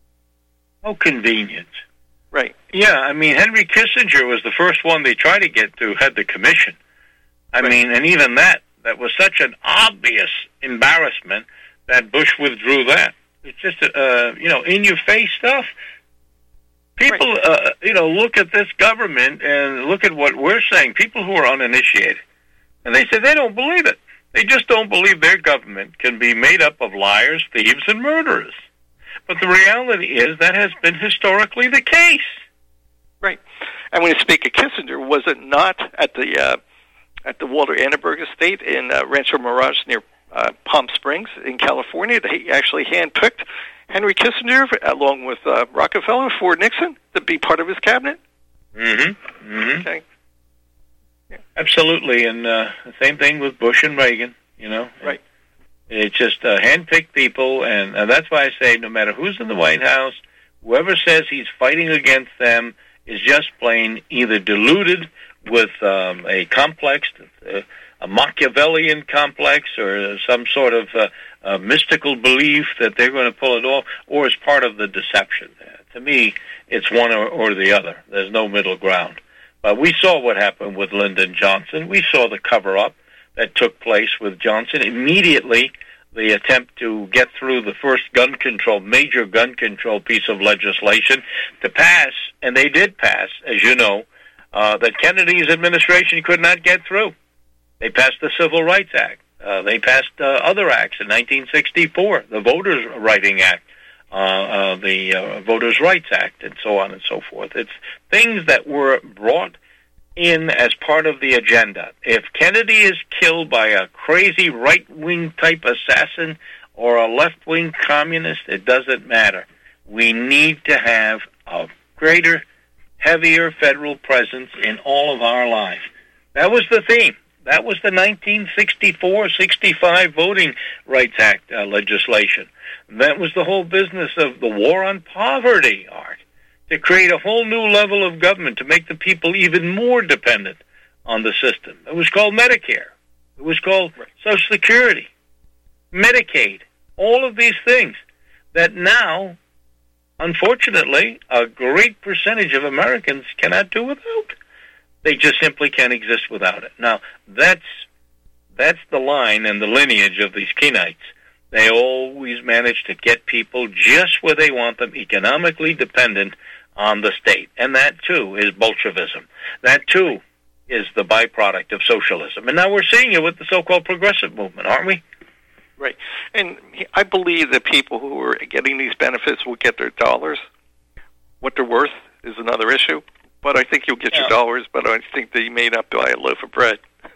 How convenient. Right. Yeah, I mean, Henry Kissinger was the first one they tried to get to head the commission. I right. mean, and even that, that was such an obvious embarrassment that Bush withdrew that. It's just, uh, you know, in-your-face stuff. People, right. uh, you know, look at this government and look at what we're saying. People who are uninitiated. And they say they don't believe it. They just don't believe their government can be made up of liars, thieves, and murderers. But the reality is that has been historically the case. Right. And when you speak of Kissinger, was it not at the uh, at the Walter Annenberg estate in uh, Rancho Mirage near uh, Palm Springs in California that he actually handpicked Henry Kissinger along with uh, Rockefeller for Nixon to be part of his cabinet? Mm-hmm. Mm-hmm. Okay. Yeah. Absolutely. And uh, the same thing with Bush and Reagan, you know. Right. It's just uh, hand-picked people, and uh, that's why I say no matter who's in the White House, whoever says he's fighting against them is just plain either deluded with um, a complex, uh, a Machiavellian complex, or some sort of uh, uh, mystical belief that they're going to pull it off, or is part of the deception. To me, it's one or, or the other. There's no middle ground. But we saw what happened with Lyndon Johnson. We saw the cover-up that took place with Johnson. Immediately, the attempt to get through the first gun control, major gun control piece of legislation to pass, and they did pass, as you know, uh, that Kennedy's administration could not get through. They passed the Civil Rights Act. Uh, they passed uh, other acts in nineteen sixty-four, the Voters' Writing Act, uh, uh, the uh, Voters' Rights Act, and so on and so forth. It's things that were brought in as part of the agenda. If Kennedy is killed by a crazy right-wing type assassin or a left-wing communist, it doesn't matter. We need to have a greater, heavier federal presence in all of our lives. That was the theme. That was the nineteen sixty-four sixty-five Voting Rights Act uh, legislation. That was the whole business of the war on poverty, Art, to create a whole new level of government to make the people even more dependent on the system. It was called Medicare. It was called Social Security, Medicaid, all of these things that now, unfortunately, a great percentage of Americans cannot do without. They just simply can't exist without it. Now, that's that's the line and the lineage of these Kenites. They always manage to get people just where they want them, economically dependent on the state. And that, too, is Bolshevism. That, too, is the byproduct of socialism. And now we're seeing it with the so-called progressive movement, aren't we? Right. And I believe that people who are getting these benefits will get their dollars. What they're worth is another issue. But I think you'll get yeah. your dollars, but I think that you may not buy a loaf of bread.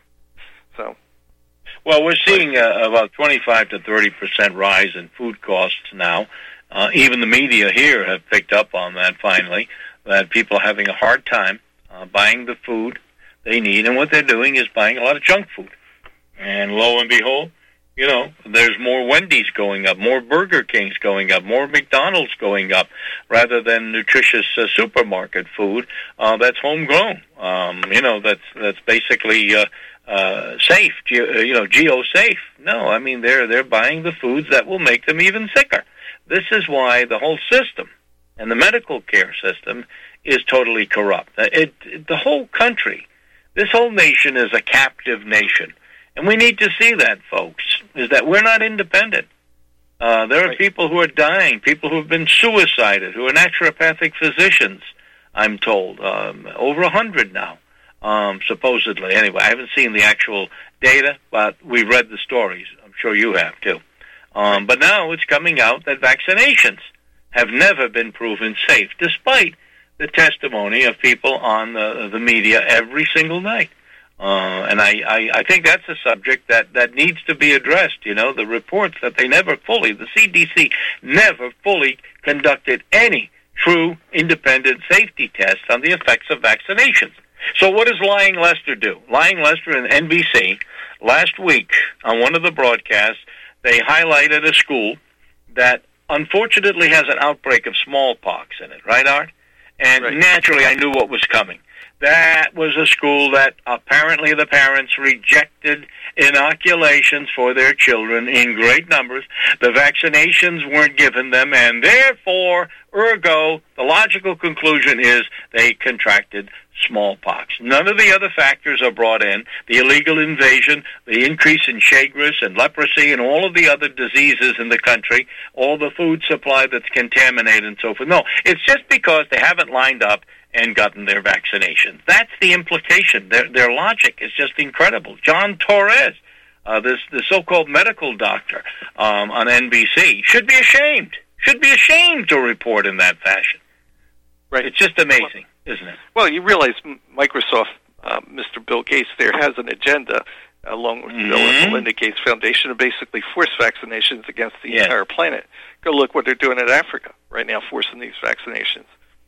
So, well, we're seeing uh, about twenty-five to thirty percent rise in food costs now. Uh, even the media here have picked up on that finally, that people are having a hard time uh, buying the food they need, and what they're doing is buying a lot of junk food. And lo and behold, you know, there's more Wendy's going up, more Burger Kings going up, more McDonald's going up, rather than nutritious uh, supermarket food uh, that's homegrown. Um, you know, that's that's basically uh, uh, safe, ge- you know, geo-safe. No, I mean they're they're buying the foods that will make them even sicker. This is why the whole system and the medical care system is totally corrupt. It, it the whole country, this whole nation is a captive nation. And we need to see that, folks, is that we're not independent. Uh, there are right. people who are dying, people who have been suicided, who are naturopathic physicians, I'm told, um, over a hundred now, um, supposedly. Anyway, I haven't seen the actual data, but we've read the stories. I'm sure you have, too. Um, but now it's coming out that vaccinations have never been proven safe, despite the testimony of people on the, the media every single night. Uh, and I, I, I think that's a subject that, that needs to be addressed. You know, the reports that they never fully, the C D C never fully conducted any true independent safety tests on the effects of vaccinations. So what does Lying Lester do? Lying Lester and N B C, last week on one of the broadcasts, they highlighted a school that unfortunately has an outbreak of smallpox in it, right, Art? And right. naturally I knew what was coming. That was a school that apparently the parents rejected inoculations for their children in great numbers. The vaccinations weren't given them, and therefore, ergo, the logical conclusion is they contracted smallpox. None of the other factors are brought in. The illegal invasion, the increase in Chagas and leprosy and all of the other diseases in the country, all the food supply that's contaminated and so forth. No, it's just because they haven't lined up and gotten their vaccinations. That's the implication. Their, their logic is just incredible. John Torres, uh, this the so-called medical doctor um, on N B C, should be ashamed. Should be ashamed to report in that fashion. Right. It's just amazing, well, isn't it? Well, you realize Microsoft, uh, Mister Bill Gates there, has an agenda, along with mm-hmm. Bill and Melinda Gates Foundation, to basically force vaccinations against the yeah. entire planet. Go look what they're doing in Africa right now, forcing these vaccinations.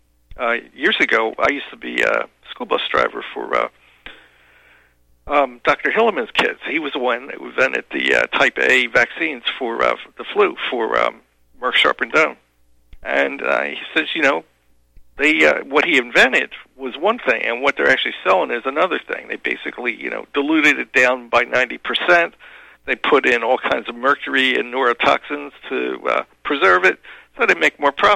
Uh, years ago, I used to be a school bus driver for uh, um, Doctor Hillerman's kids. He was the one who invented the uh, type A vaccines for, uh, for the flu for um, Merck Sharp and Dohme. And uh, he says, you know, they uh, what he invented was one thing, and what they're actually selling is another thing. They basically, you know, diluted it down by ninety percent. They put in all kinds of mercury and neurotoxins to uh, preserve it, so they make more profit.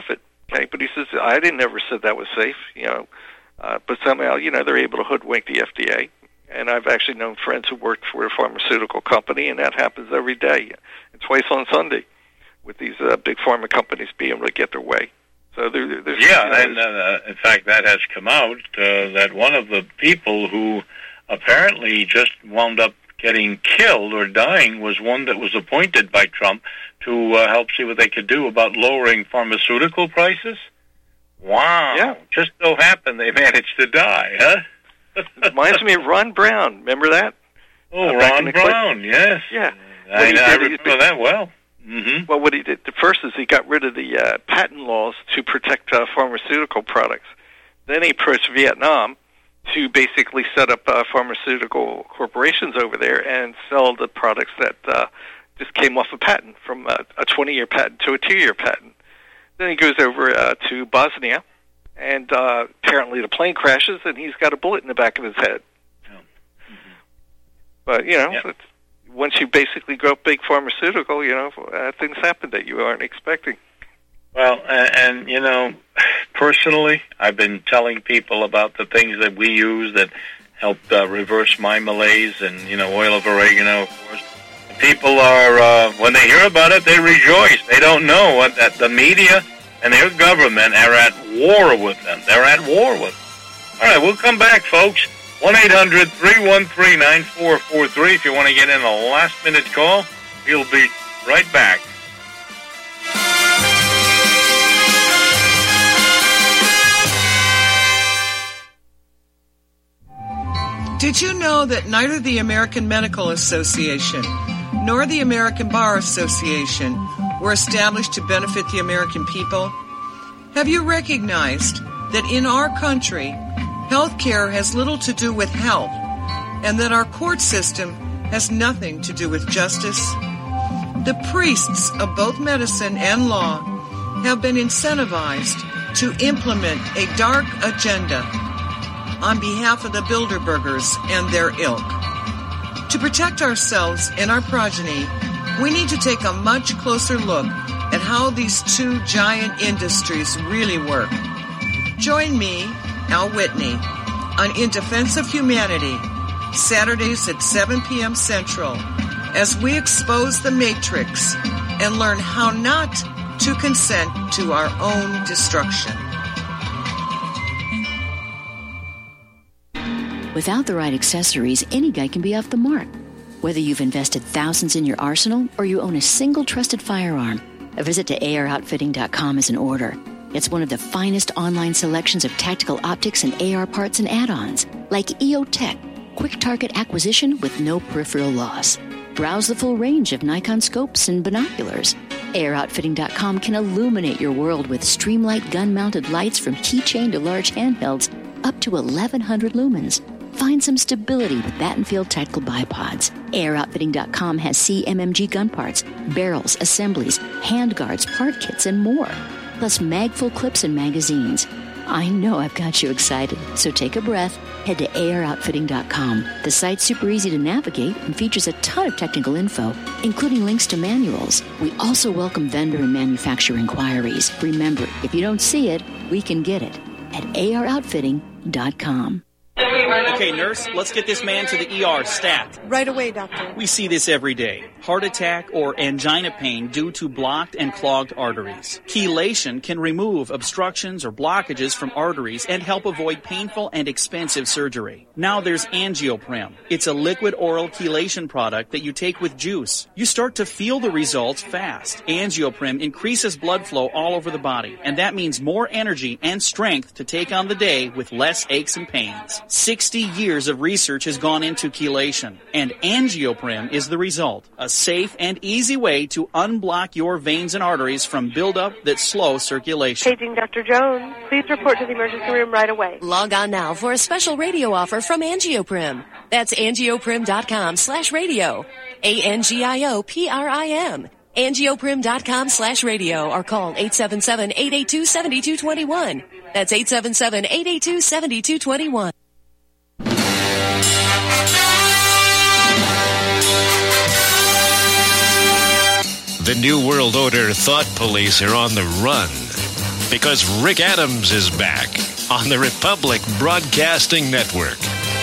Okay, but he says, I didn't never said that was safe, you know. Uh, but somehow, you know, they're able to hoodwink the F D A. And I've actually known friends who worked for a pharmaceutical company, and that happens every day, and twice on Sunday, with these uh, big pharma companies being able to get their way. So there, there's yeah, you know, and uh, in fact, that has come out uh, that one of the people who apparently just wound up getting killed or dying was one that was appointed by Trump to uh, help see what they could do about lowering pharmaceutical prices. Wow. Yeah. Just so happened they managed to die, huh? Reminds me of Ron Brown. Remember that? Oh, uh, Ron Brown, Clinton. Yes. Yeah. I, I I did, remember he, that well. Mm-hmm. Well, what he did the first is he got rid of the uh, patent laws to protect uh, pharmaceutical products. Then he approached Vietnam to basically set up uh, pharmaceutical corporations over there and sell the products that uh, just came off a patent, from uh, a twenty-year patent to a two-year patent. Then he goes over uh, to Bosnia, and uh, apparently the plane crashes, and he's got a bullet in the back of his head. Oh. Mm-hmm. But, you know, yeah. it's, once you basically go big pharmaceutical, you know, uh, things happen that you aren't expecting. Well, and, and, you know, personally, I've been telling people about the things that we use that help uh, reverse my malaise, and, you know, oil of oregano, of course. People are, uh, when they hear about it, they rejoice. They don't know what, that the media and their government are at war with them. They're at war with them. All right, we'll come back, folks. one eight hundred three one three nine four four three if you want to get in a last-minute call. We'll be right back. Did you know that neither the American Medical Association nor the American Bar Association were established to benefit the American people? Have you recognized that in our country, health care has little to do with health, and that our court system has nothing to do with justice? The priests of both medicine and law have been incentivized to implement a dark agenda on behalf of the Bilderbergers and their ilk. To protect ourselves and our progeny, we need to take a much closer look at how these two giant industries really work. Join me, Al Whitney, on In Defense of Humanity, Saturdays at seven p.m. Central, as we expose the matrix and learn how not to consent to our own destruction. Without the right accessories, any guy can be off the mark. Whether you've invested thousands in your arsenal or you own a single trusted firearm, a visit to A R outfitting dot com is in order. It's one of the finest online selections of tactical optics and A R parts and add-ons, like E O Tech, quick target acquisition with no peripheral loss. Browse the full range of Nikon scopes and binoculars. A R outfitting dot com can illuminate your world with Streamlight gun-mounted lights from keychain to large handhelds up to eleven hundred lumens. Find some stability with Battenfield Tactical Bipods. A R outfitting dot com has C M M G gun parts, barrels, assemblies, handguards, part kits, and more. Plus magful clips and magazines. I know I've got you excited, so take a breath. Head to A R outfitting dot com. The site's super easy to navigate and features a ton of technical info, including links to manuals. We also welcome vendor and manufacturer inquiries. Remember, if you don't see it, we can get it at A R outfitting dot com. Okay, nurse, let's get this man to the E R stat. Right away, doctor. We see this every day. Heart attack or angina pain due to blocked and clogged arteries. Chelation can remove obstructions or blockages from arteries and help avoid painful and expensive surgery. Now there's Angioprim. It's a liquid oral chelation product that you take with juice. You start to feel the results fast. Angioprim increases blood flow all over the body, and that means more energy and strength to take on the day with less aches and pains. sixty years of research has gone into chelation, and Angioprim is the result. A safe and easy way to unblock your veins and arteries from buildup that slow circulation. Paging Doctor Jones. Please report to the emergency room right away. Log on now for a special radio offer from Angioprim. That's angioprim.com slash radio. A N G I O P R I M. angioprim.com slash radio or call eight seven seven, eight eight two, seven two two one. That's eight seven seven, eight eight two, seven two two one. The New World Order thought police are on the run. because Rick Adams is back on the Republic Broadcasting Network.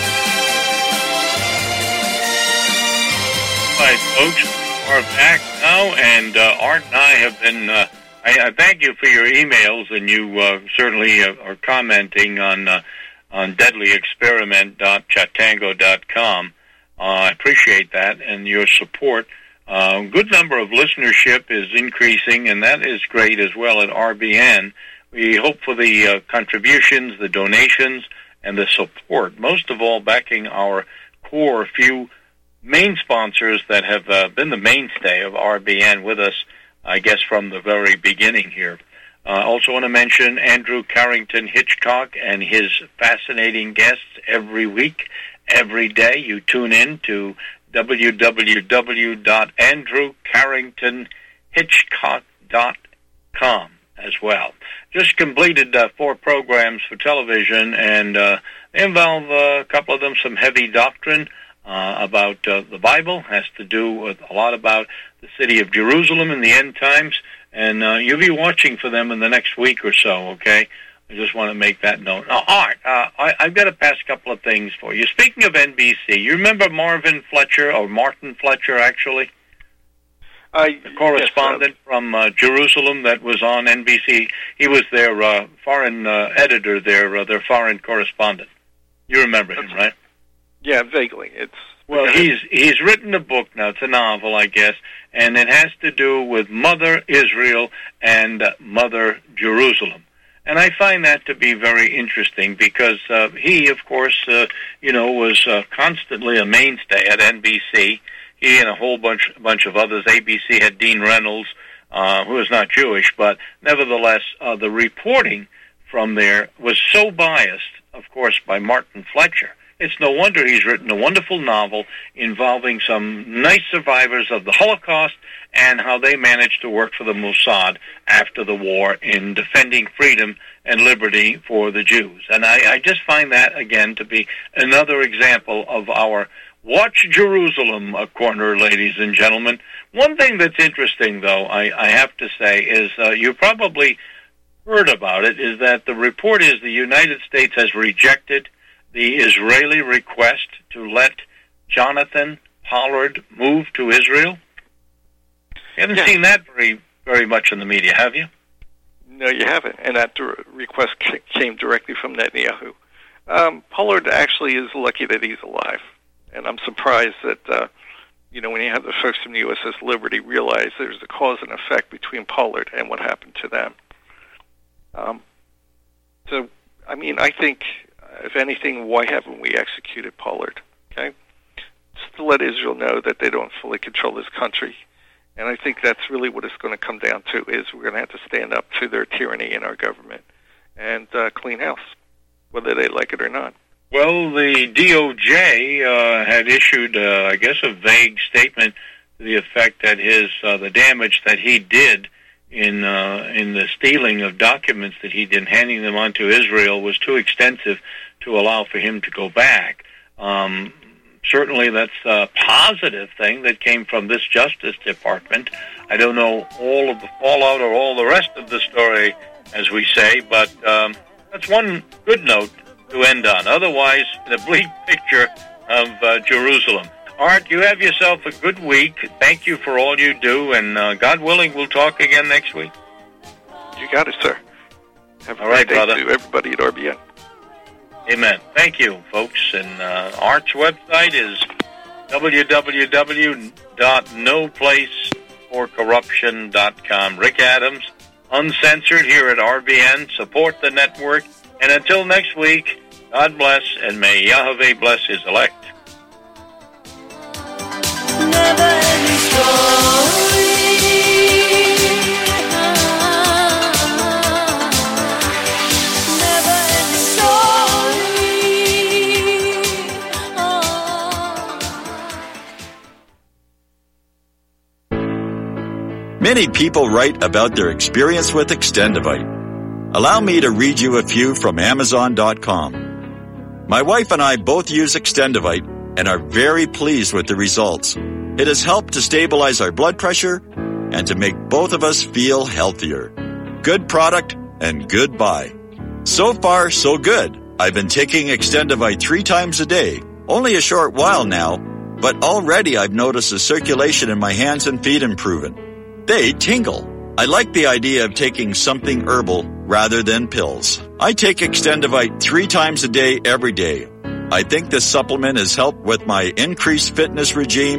All right, folks, we're back now, and uh, Art and I have been, uh, I, I thank you for your emails, and you uh, certainly uh, are commenting on uh, on deadly experiment dot chatango dot com. Uh, I appreciate that and your support. A uh, good number of listenership is increasing, and that is great as well at R B N. We hope for the uh, contributions, the donations, and the support, most of all backing our core few main sponsors that have uh, been the mainstay of R B N with us, I guess, from the very beginning here. I uh, also want to mention Andrew Carrington Hitchcock and his fascinating guests every week, every day. You tune in to w w w dot andrew carrington hitchcock dot com as well. Just completed uh, four programs for television, and uh, they involve uh, a couple of them some heavy doctrine uh, about uh, the Bible, has to do with a lot about the city of Jerusalem in the end times, and uh, you'll be watching for them in the next week or so, okay? I just want to make that note. Now, Art, uh, I, I've got to pass a couple of things for you. Speaking of N B C, you remember Marvin Fletcher, or Martin Fletcher, actually? Uh, the correspondent yes, from uh, Jerusalem that was on N B C. He was their uh, foreign uh, editor, their, uh, their foreign correspondent. You remember him, right? Yeah, vaguely. It's Well, he's he's written a book now. It's a novel, I guess, and it has to do with Mother Israel and uh, Mother Jerusalem. And I find that to be very interesting because uh, he, of course, uh, you know, was uh, constantly a mainstay at N B C. He and a whole bunch bunch of others. A B C had Dean Reynolds, uh, who is not Jewish, but nevertheless, uh, the reporting from there was so biased, of course, by Martin Fletcher. It's no wonder he's written a wonderful novel involving some nice survivors of the Holocaust and how they managed to work for the Mossad after the war in defending freedom and liberty for the Jews. And I, I just find that, again, to be another example of our Watch Jerusalem corner, ladies and gentlemen. One thing that's interesting, though, I, I have to say, is uh, you probably heard about it, is that the report is the United States has rejected the Israeli request to let Jonathan Pollard move to Israel. You haven't yeah. seen that very very much in the media, have you? No, you haven't. And that request came directly from Netanyahu. Um, Pollard actually is lucky that he's alive. And I'm surprised that, uh, you know, when you have the folks from the U S S Liberty realize there's a cause and effect between Pollard and what happened to them. Um, so, I mean, I think, if anything, why haven't we executed Pollard? Okay, just to let Israel know that they don't fully control this country, and I think that's really what it's going to come down to. Is we're going to have to stand up to their tyranny in our government and uh, clean house, whether they like it or not. Well, the D O J uh, had issued, uh, I guess, a vague statement to the effect that his uh, the damage that he did in uh, in the stealing of documents that he did, handing them on to Israel, was too extensive to allow for him to go back. Um, certainly that's a positive thing that came from this Justice Department. I don't know all of the fallout or all the rest of the story, as we say, but um, that's one good note to end on. Otherwise, the bleak picture of uh, Jerusalem. Art, you have yourself a good week. Thank you for all you do, and uh, God willing, we'll talk again next week. You got it, sir. Have a all great right, day brother. to everybody at R B N. Amen. Thank you, folks. And uh, Art's website is w w w dot no place for corruption dot com. Rick Adams, uncensored here at R B N. Support the network. And until next week, God bless, and may Yahweh bless his elect. Never-ending story. Never-ending story. Oh. Many people write about their experience with Extendivite. Allow me to read you a few from amazon dot com. My wife and I both use Extendivite and are very pleased with the results. It has helped to stabilize our blood pressure and to make both of us feel healthier. Good product, and goodbye. So far, so good. I've been taking Extendivite three times a day, only a short while now, but already I've noticed the circulation in my hands and feet improving. They tingle. I like the idea of taking something herbal rather than pills. I take Extendivite three times a day every day. I think this supplement has helped with my increased fitness regime